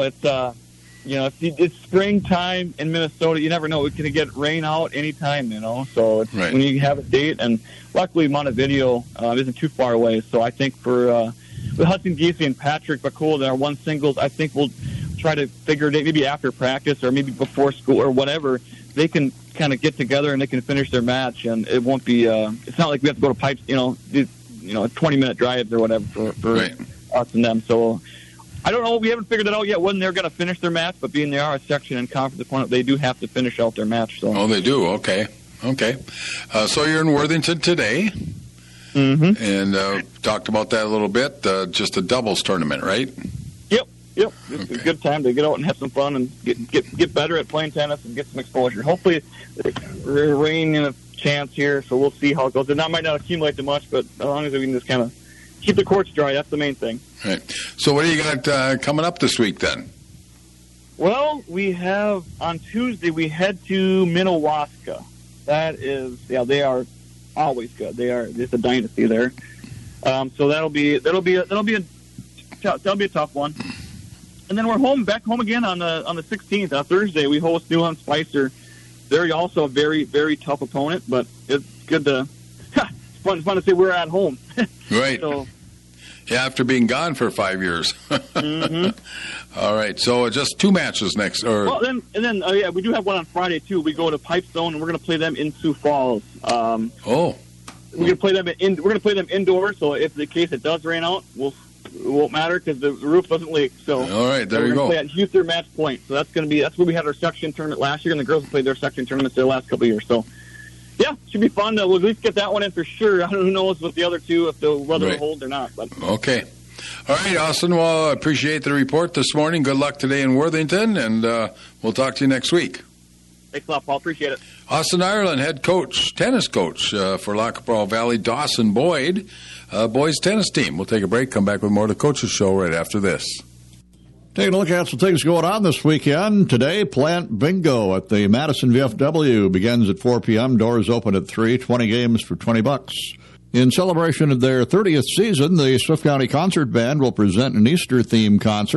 It's springtime in Minnesota. You never know. It's going to get rain out anytime, So it's when you have a date, and luckily Montevideo isn't too far away. So I think for with Hudson Giese and Patrick Bakul, that are one singles, I think we'll try to figure it out maybe after practice or maybe before school or whatever. They can kind of get together and they can finish their match, and it won't be. It's not like we have to go to pipes, do 20-minute drives or whatever for us and them. So I don't know. We haven't figured it out yet when they're going to finish their match, but being they are a section and conference opponent, they do have to finish out their match. So. Oh, they do. Okay. So you're in Worthington today. Mm-hmm. And talked about that a little bit. Just a doubles tournament, right? Yep. It's a good time to get out and have some fun and get better at playing tennis and get some exposure. Hopefully, rain in a chance here, so we'll see how it goes. It might not accumulate too much, but as long as we can just kind of keep the courts dry, that's the main thing. Right. So what do you got coming up this week then? Well, we have on Tuesday we head to Minnewaska. That is, they are always good. It's a dynasty there. So that'll be a tough one. And then we're back home again on the 16th. On Thursday, we host New Ulm Spicer. They're also a very, very tough opponent, but it's good to it's fun to say we're at home. Right. So, yeah, after being gone for 5 years. Mm-hmm. All right. So just two matches next. Well, then we do have one on Friday too. We go to Pipestone, and we're going to play them in Sioux Falls. We're going to play them we're going to play them indoors. So if the case it does rain out, it won't matter because the roof doesn't leak. So all right, there you go. We're going to play at Huther Match Point. So that's where we had our section tournament last year, and the girls have played their section tournaments the last couple of years. So yeah, should be fun. We'll at least get that one in for sure. I don't know who knows with the other two if the weather will hold or not. But okay. All right, Austin. Well, I appreciate the report this morning. Good luck today in Worthington, and we'll talk to you next week. Thanks a lot, Paul. Appreciate it. Austin Ireland, head coach, tennis coach for La Capral Valley Dawson Boyd boys tennis team. We'll take a break, come back with more of the Coaches Show right after this. Taking a look at some things going on this weekend. Today, Plant Bingo at the Madison VFW begins at 4 p.m. Doors open at 3, 20 games for $20. In celebration of their 30th season, the Swift County Concert Band will present an Easter-themed concert.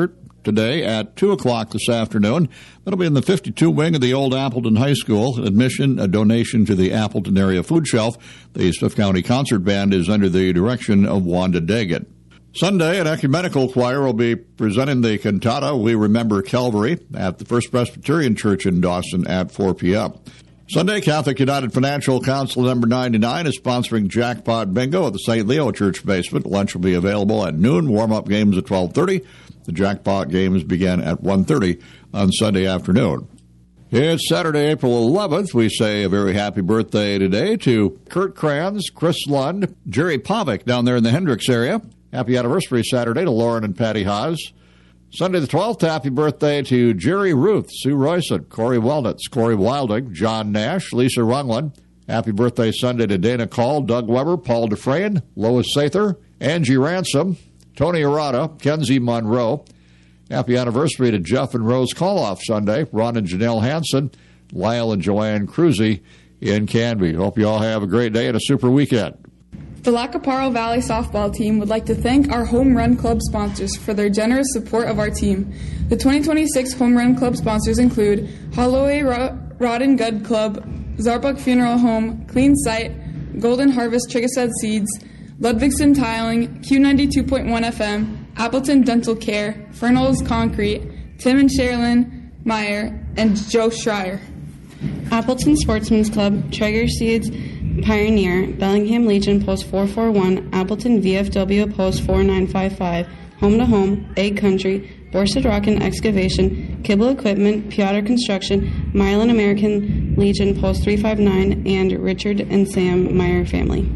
today at 2 o'clock this afternoon. That'll be in the 52 wing of the old Appleton High School. Admission, a donation to the Appleton Area Food Shelf. The Smith County Concert Band is under the direction of Wanda Daggett. Sunday, an ecumenical choir will be presenting the cantata We Remember Calvary at the First Presbyterian Church in Dawson at 4 p.m. Sunday, Catholic United Financial Council number 99 is sponsoring Jackpot Bingo at the St. Leo Church basement. Lunch will be available at noon, warm-up games at 12:30. The Jackpot games begin at 1:30 on Sunday afternoon. It's Saturday, April 11th. We say a very happy birthday today to Kurt Kranz, Chris Lund, Jerry Pavick down there in the Hendricks area. Happy anniversary Saturday to Lauren and Patty Haas. Sunday the 12th, happy birthday to Jerry Ruth, Sue Royson, Corey Walnuts, Corey Wilding, John Nash, Lisa Rungland. Happy birthday Sunday to Dana Call, Doug Weber, Paul Dufresne, Lois Sather, Angie Ransom, Tony Arata, Kenzie Monroe. Happy anniversary to Jeff and Rose Koloff Sunday, Ron and Janelle Hansen, Lyle and Joanne Cruzy in Canby. Hope you all have a great day and a super weekend. The Lacaparo Valley softball team would like to thank our Home Run Club sponsors for their generous support of our team. The 2026 Home Run Club sponsors include Holloway Rod and Good Club, Zarbuck Funeral Home, Clean Sight, Golden Harvest Chickasaw Seeds, Ludwigson Tiling, Q92.1 FM, Appleton Dental Care, Fernald's Concrete, Tim and Sherilyn Meyer, and Joe Schreier. Appleton Sportsman's Club, Traeger Seeds, Pioneer, Bellingham Legion Post 441, Appleton VFW Post 4955, Home to Home, Egg Country, Borsted Rock and Excavation, Kibble Equipment, Piotr Construction, Milan American Legion Post 359, and Richard and Sam Meyer family.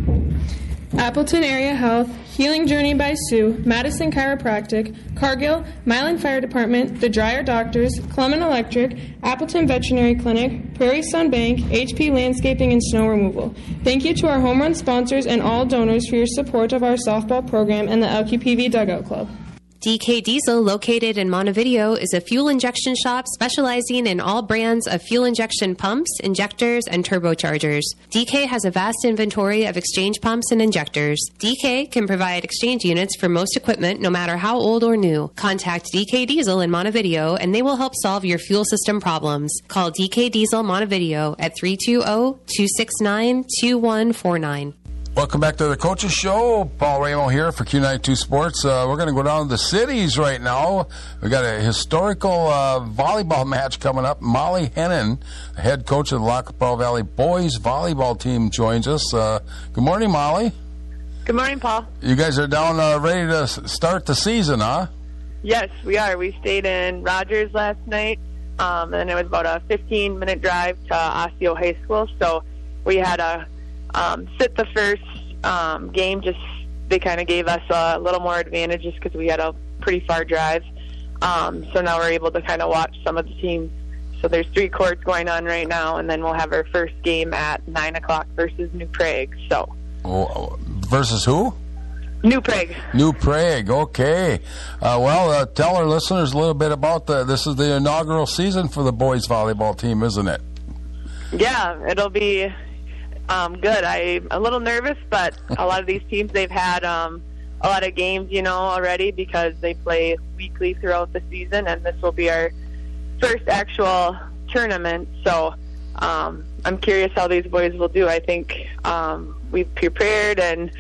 Appleton Area Health, Healing Journey by Sue, Madison Chiropractic, Cargill, Milan Fire Department, The Dryer Doctors, Clement Electric, Appleton Veterinary Clinic, Prairie Sun Bank, HP Landscaping and Snow Removal. Thank you to our home run sponsors and all donors for your support of our softball program and the LQPV Dugout Club. DK Diesel, located in Montevideo, is a fuel injection shop specializing in all brands of fuel injection pumps, injectors, and turbochargers. DK has a vast inventory of exchange pumps and injectors. DK can provide exchange units for most equipment, no matter how old or new. Contact DK Diesel in Montevideo, and they will help solve your fuel system problems. Call DK Diesel Montevideo at 320-269-2149. Welcome back to the Coaches Show. Paul Ramo here for Q92 Sports. We're going to go down to the cities right now. We got a historical volleyball match coming up. Molly Hennon, head coach of the Lacaparo Valley boys volleyball team, joins us. Good morning, Molly. Good morning, Paul. You guys are down ready to start the season, huh? Yes, we are. We stayed in Rogers last night, and it was about a 15-minute drive to Osseo High School. So we had to sit the first game. Just they kind of gave us a little more advantage just because we had a pretty far drive. So now we're able to kind of watch some of the teams. So there's 3 courts going on right now, and then we'll have our first game at 9 o'clock versus New Prague. So versus who? New Prague. New Prague, okay. Tell our listeners a little bit about this is the inaugural season for the boys volleyball team, isn't it? Yeah, it'll be good. I'm a little nervous, but a lot of these teams, they've had a lot of games, already because they play weekly throughout the season, and this will be our first actual tournament. So I'm curious how these boys will do. I think we've prepared, and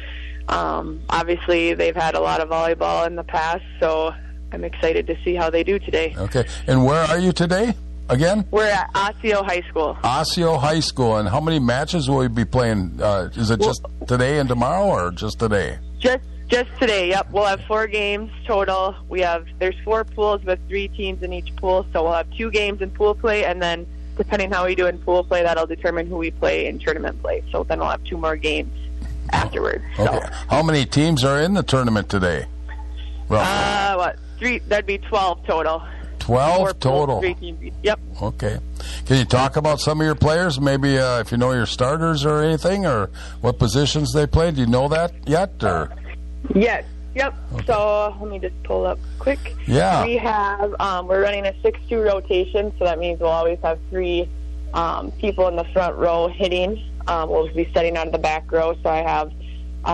obviously they've had a lot of volleyball in the past, so I'm excited to see how they do today. Okay. And where are you today? Again? We're at Osseo High School. Osseo High School. And how many matches will we be playing? Is it just today and tomorrow, or just today? Just today, yep. We'll have 4 games total. There's 4 pools with 3 teams in each pool, so we'll have 2 games in pool play, and then depending how we do in pool play, that'll determine who we play in tournament play. So then we'll have 2 more games afterwards. Okay. So. How many teams are in the tournament today? Roughly. 3? That'd be 12 total. 12 total. 3 teams. Yep. Okay. Can you talk about some of your players? Maybe if you know your starters or anything, or what positions they play. Do you know that yet? Or yes. Yep. Okay. So let me just pull up quick. Yeah. We have we're running a 6-2 rotation, so that means we'll always have 3 people in the front row hitting. We'll be setting out of the back row. So I have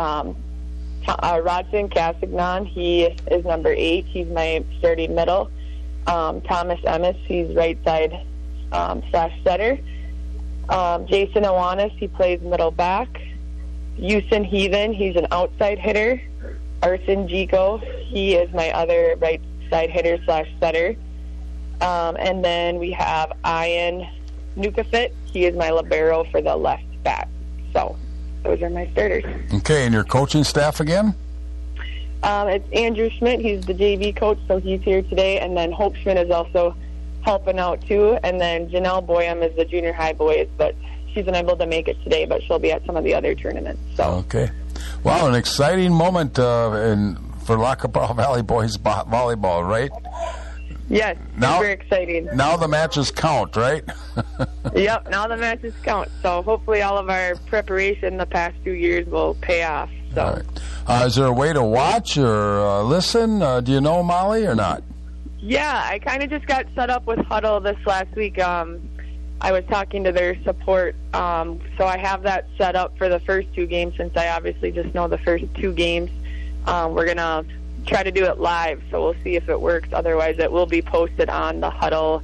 Rodson Casignan. He is number 8. He's my starting middle. Thomas Emmis, he's right side slash setter. Jason Awanis, he plays middle back. Houston Heathen, he's an outside hitter. Arson Jico, he is my other right side hitter slash setter. And then we have Ian Nukafit, he is my libero for the left back. So those are my starters. Okay, and your coaching staff again? It's Andrew Schmidt, he's the JV coach, so he's here today. And then Hope Schmidt is also helping out too. And then Janelle Boyum is the junior high boys, but she's unable to make it today, but she'll be at some of the other tournaments. So. Okay. Wow, an exciting moment for Lac qui Parle Valley boys volleyball, right? Yes, super exciting. Now the matches count, right? Yep, now the matches count. So hopefully all of our preparation the past 2 years will pay off. So. All right. Is there a way to watch or listen? Do you know, Molly, or not? Yeah, I kind of just got set up with Huddle this last week. I was talking to their support, so I have that set up for the first 2 games since I obviously just know the first 2 games. We're going to try to do it live, so we'll see if it works. Otherwise, it will be posted on the Huddle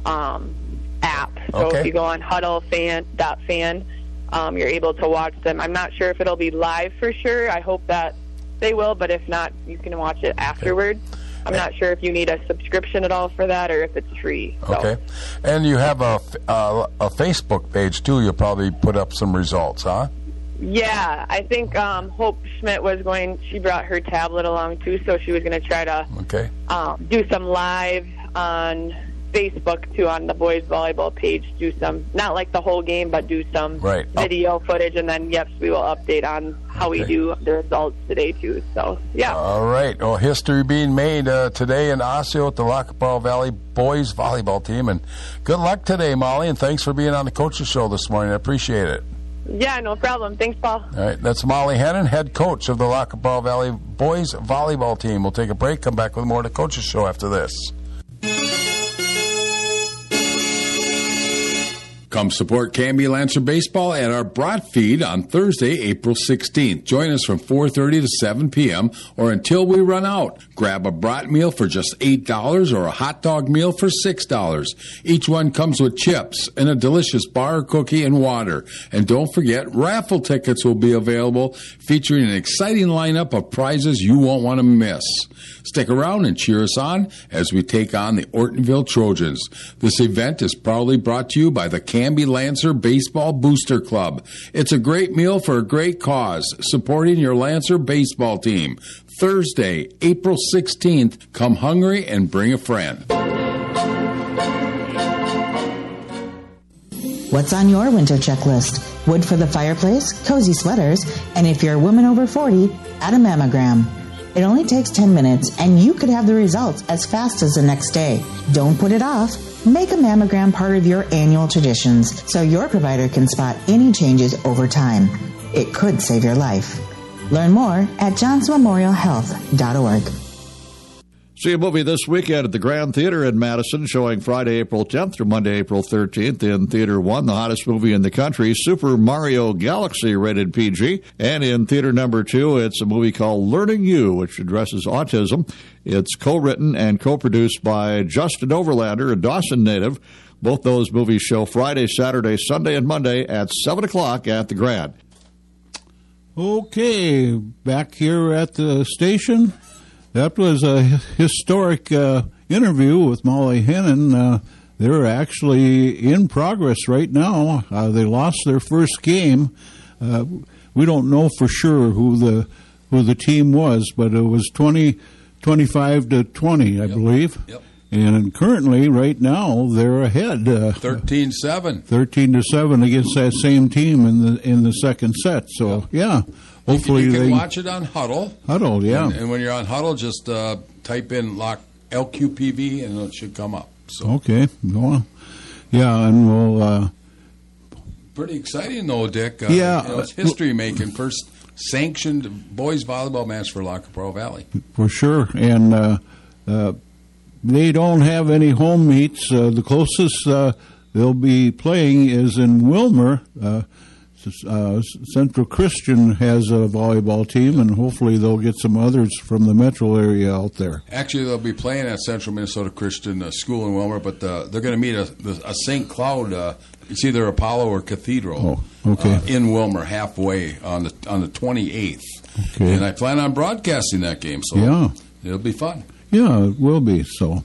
app. So if you go on huddlefan.fan, you're able to watch them. I'm not sure if it'll be live for sure. I hope that they will, but if not, you can watch it afterwards. I'm not sure if you need a subscription at all for that or if it's free. So. Okay. And you have a Facebook page, too. You'll probably put up some results, huh? Yeah. I think Hope Schmidt she brought her tablet along, too, so she was going to try to do some live on Facebook, too, on the boys volleyball page. Do some, not like the whole game, but do some video footage. And then, yes, we will update on how we do the results today, too. So, yeah. All right. Well, history being made today in Osseo at the Lac qui Parle Valley boys volleyball team. And good luck today, Molly, and thanks for being on the Coaches Show this morning. I appreciate it. Yeah, no problem. Thanks, Paul. All right. That's Molly Hennon, head coach of the Lac qui Parle Valley boys volleyball team. We'll take a break, come back with more of the Coaches Show after this. Come support Canby Lancer Baseball at our brat feed on Thursday, April 16th. Join us from 4:30 to 7 p.m. or until we run out. Grab a brat meal for just $8 or a hot dog meal for $6. Each one comes with chips and a delicious bar cookie and water. And don't forget, raffle tickets will be available featuring an exciting lineup of prizes you won't want to miss. Stick around and cheer us on as we take on the Ortonville Trojans. This event is proudly brought to you by the Canby Lancer Baseball Booster Club. It's a great meal for a great cause, supporting your Lancer baseball team. Thursday, April 16th. Come hungry and bring a friend. What's on your winter checklist? Wood for the fireplace, cozy sweaters, and if you're a woman over 40, add a mammogram. It only takes 10 minutes, and you could have the results as fast as the next day. Don't put it off. Make a mammogram part of your annual traditions so your provider can spot any changes over time. It could save your life. Learn more at johnsonmemorialhealth.org. See a movie this weekend at the Grand Theater in Madison, showing Friday, April 10th through Monday, April 13th. In Theater 1, the hottest movie in the country, Super Mario Galaxy, rated PG. And in Theater number 2, it's a movie called Learning You, which addresses autism. It's co-written and co-produced by Justin Overlander, a Dawson native. Both those movies show Friday, Saturday, Sunday, and Monday at 7 o'clock at the Grand. Okay, back here at the station. That was a historic interview with Molly Hennon. They're actually in progress right now. They lost their first game. We don't know for sure who the team was, but it was 25 to 20, I believe. Yep. And currently, right now, they're ahead. 13-7. 13-7 against that same team in the second set. So, yeah. Hopefully you can watch it on Huddle. Huddle, yeah. And when you're on Huddle, just type in LQPV and it should come up. So. Okay, go on. Yeah, and we'll... Pretty exciting, though, Dick. Yeah. It's history-making. First sanctioned boys volleyball match for Lac qui Parle Valley. For sure. And they don't have any home meets. The closest they'll be playing is in Wilmer. Central Christian has a volleyball team, and hopefully they'll get some others from the metro area out there. Actually, they'll be playing at Central Minnesota Christian School in Wilmer, but they're going to meet a St. Cloud. It's either Apollo or Cathedral. In Wilmer, halfway on the 28th. Okay. And I plan on broadcasting that game, so it'll be fun. Yeah, it will be. So,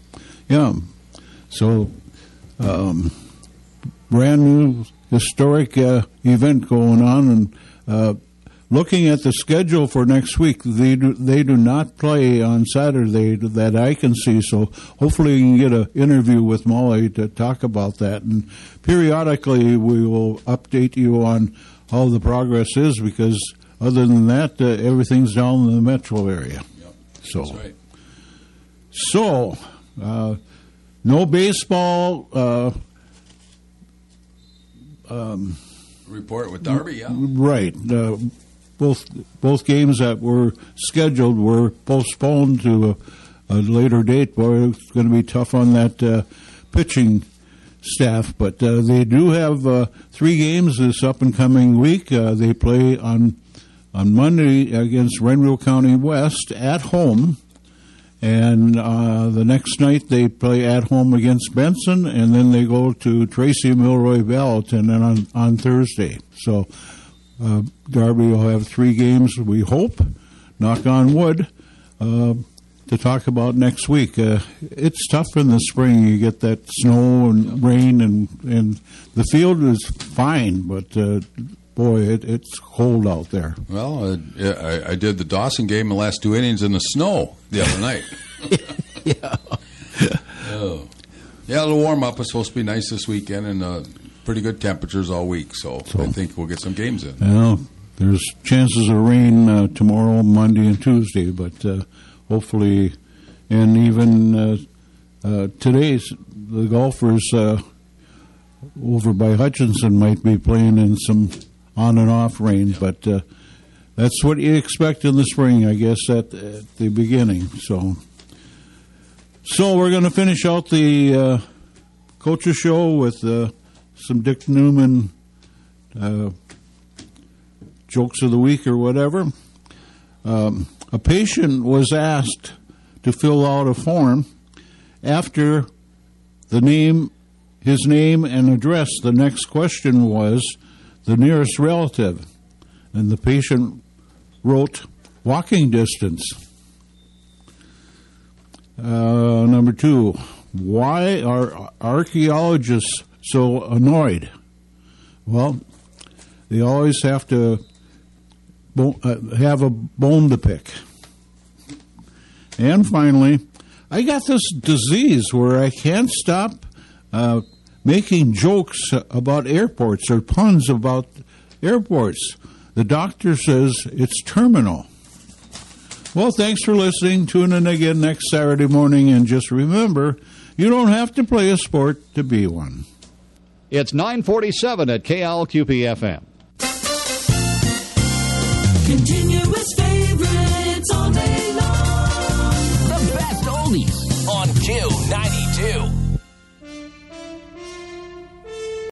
brand new historic event going on, and looking at the schedule for next week, they do not play on Saturday that I can see. So hopefully you can get an interview with Molly to talk about that, and periodically we will update you on how the progress is, because other than that, everything's down in the metro area. Yep, so, that's right. So, no baseball. Report with Darby, yeah. Right. Both games that were scheduled were postponed to a later date. Boy, it's going to be tough on that pitching staff. But they do have 3 games this up-and-coming week. They play on Monday against Renville County West at home. And the next night they play at home against Benson, and then they go to Tracy Milroy Valentin and on Thursday. So Darby will have 3 games, we hope, knock on wood, to talk about next week. It's tough in the spring. You get that snow and rain, and the field is fine, but boy, it's cold out there. Well, I did the Dawson game the last 2 innings in the snow the other night. Yeah. Yeah, it'll warm up. It's supposed to be nice this weekend, and pretty good temperatures all week. So I think we'll get some games in. Well, there's chances of rain tomorrow, Monday, and Tuesday, but hopefully, and even today's the golfers over by Hutchinson might be playing in some on and off rain, but that's what you expect in the spring, I guess, at the beginning. So we're going to finish out the Coach's Show with some Dick Newman jokes of the week or whatever. A patient was asked to fill out a form after his name and address. The next question was the nearest relative, and the patient wrote walking distance. Number 2, why are archaeologists so annoyed? Well, they always have to have a bone to pick. And finally, I got this disease where I can't stop making jokes about airports or puns about airports. The doctor says it's terminal. Well, thanks for listening. Tune in again next Saturday morning, and just remember, you don't have to play a sport to be one. It's 9:47 at KLQP-FM. Continuous favorites all day long. The best oldies on Q92.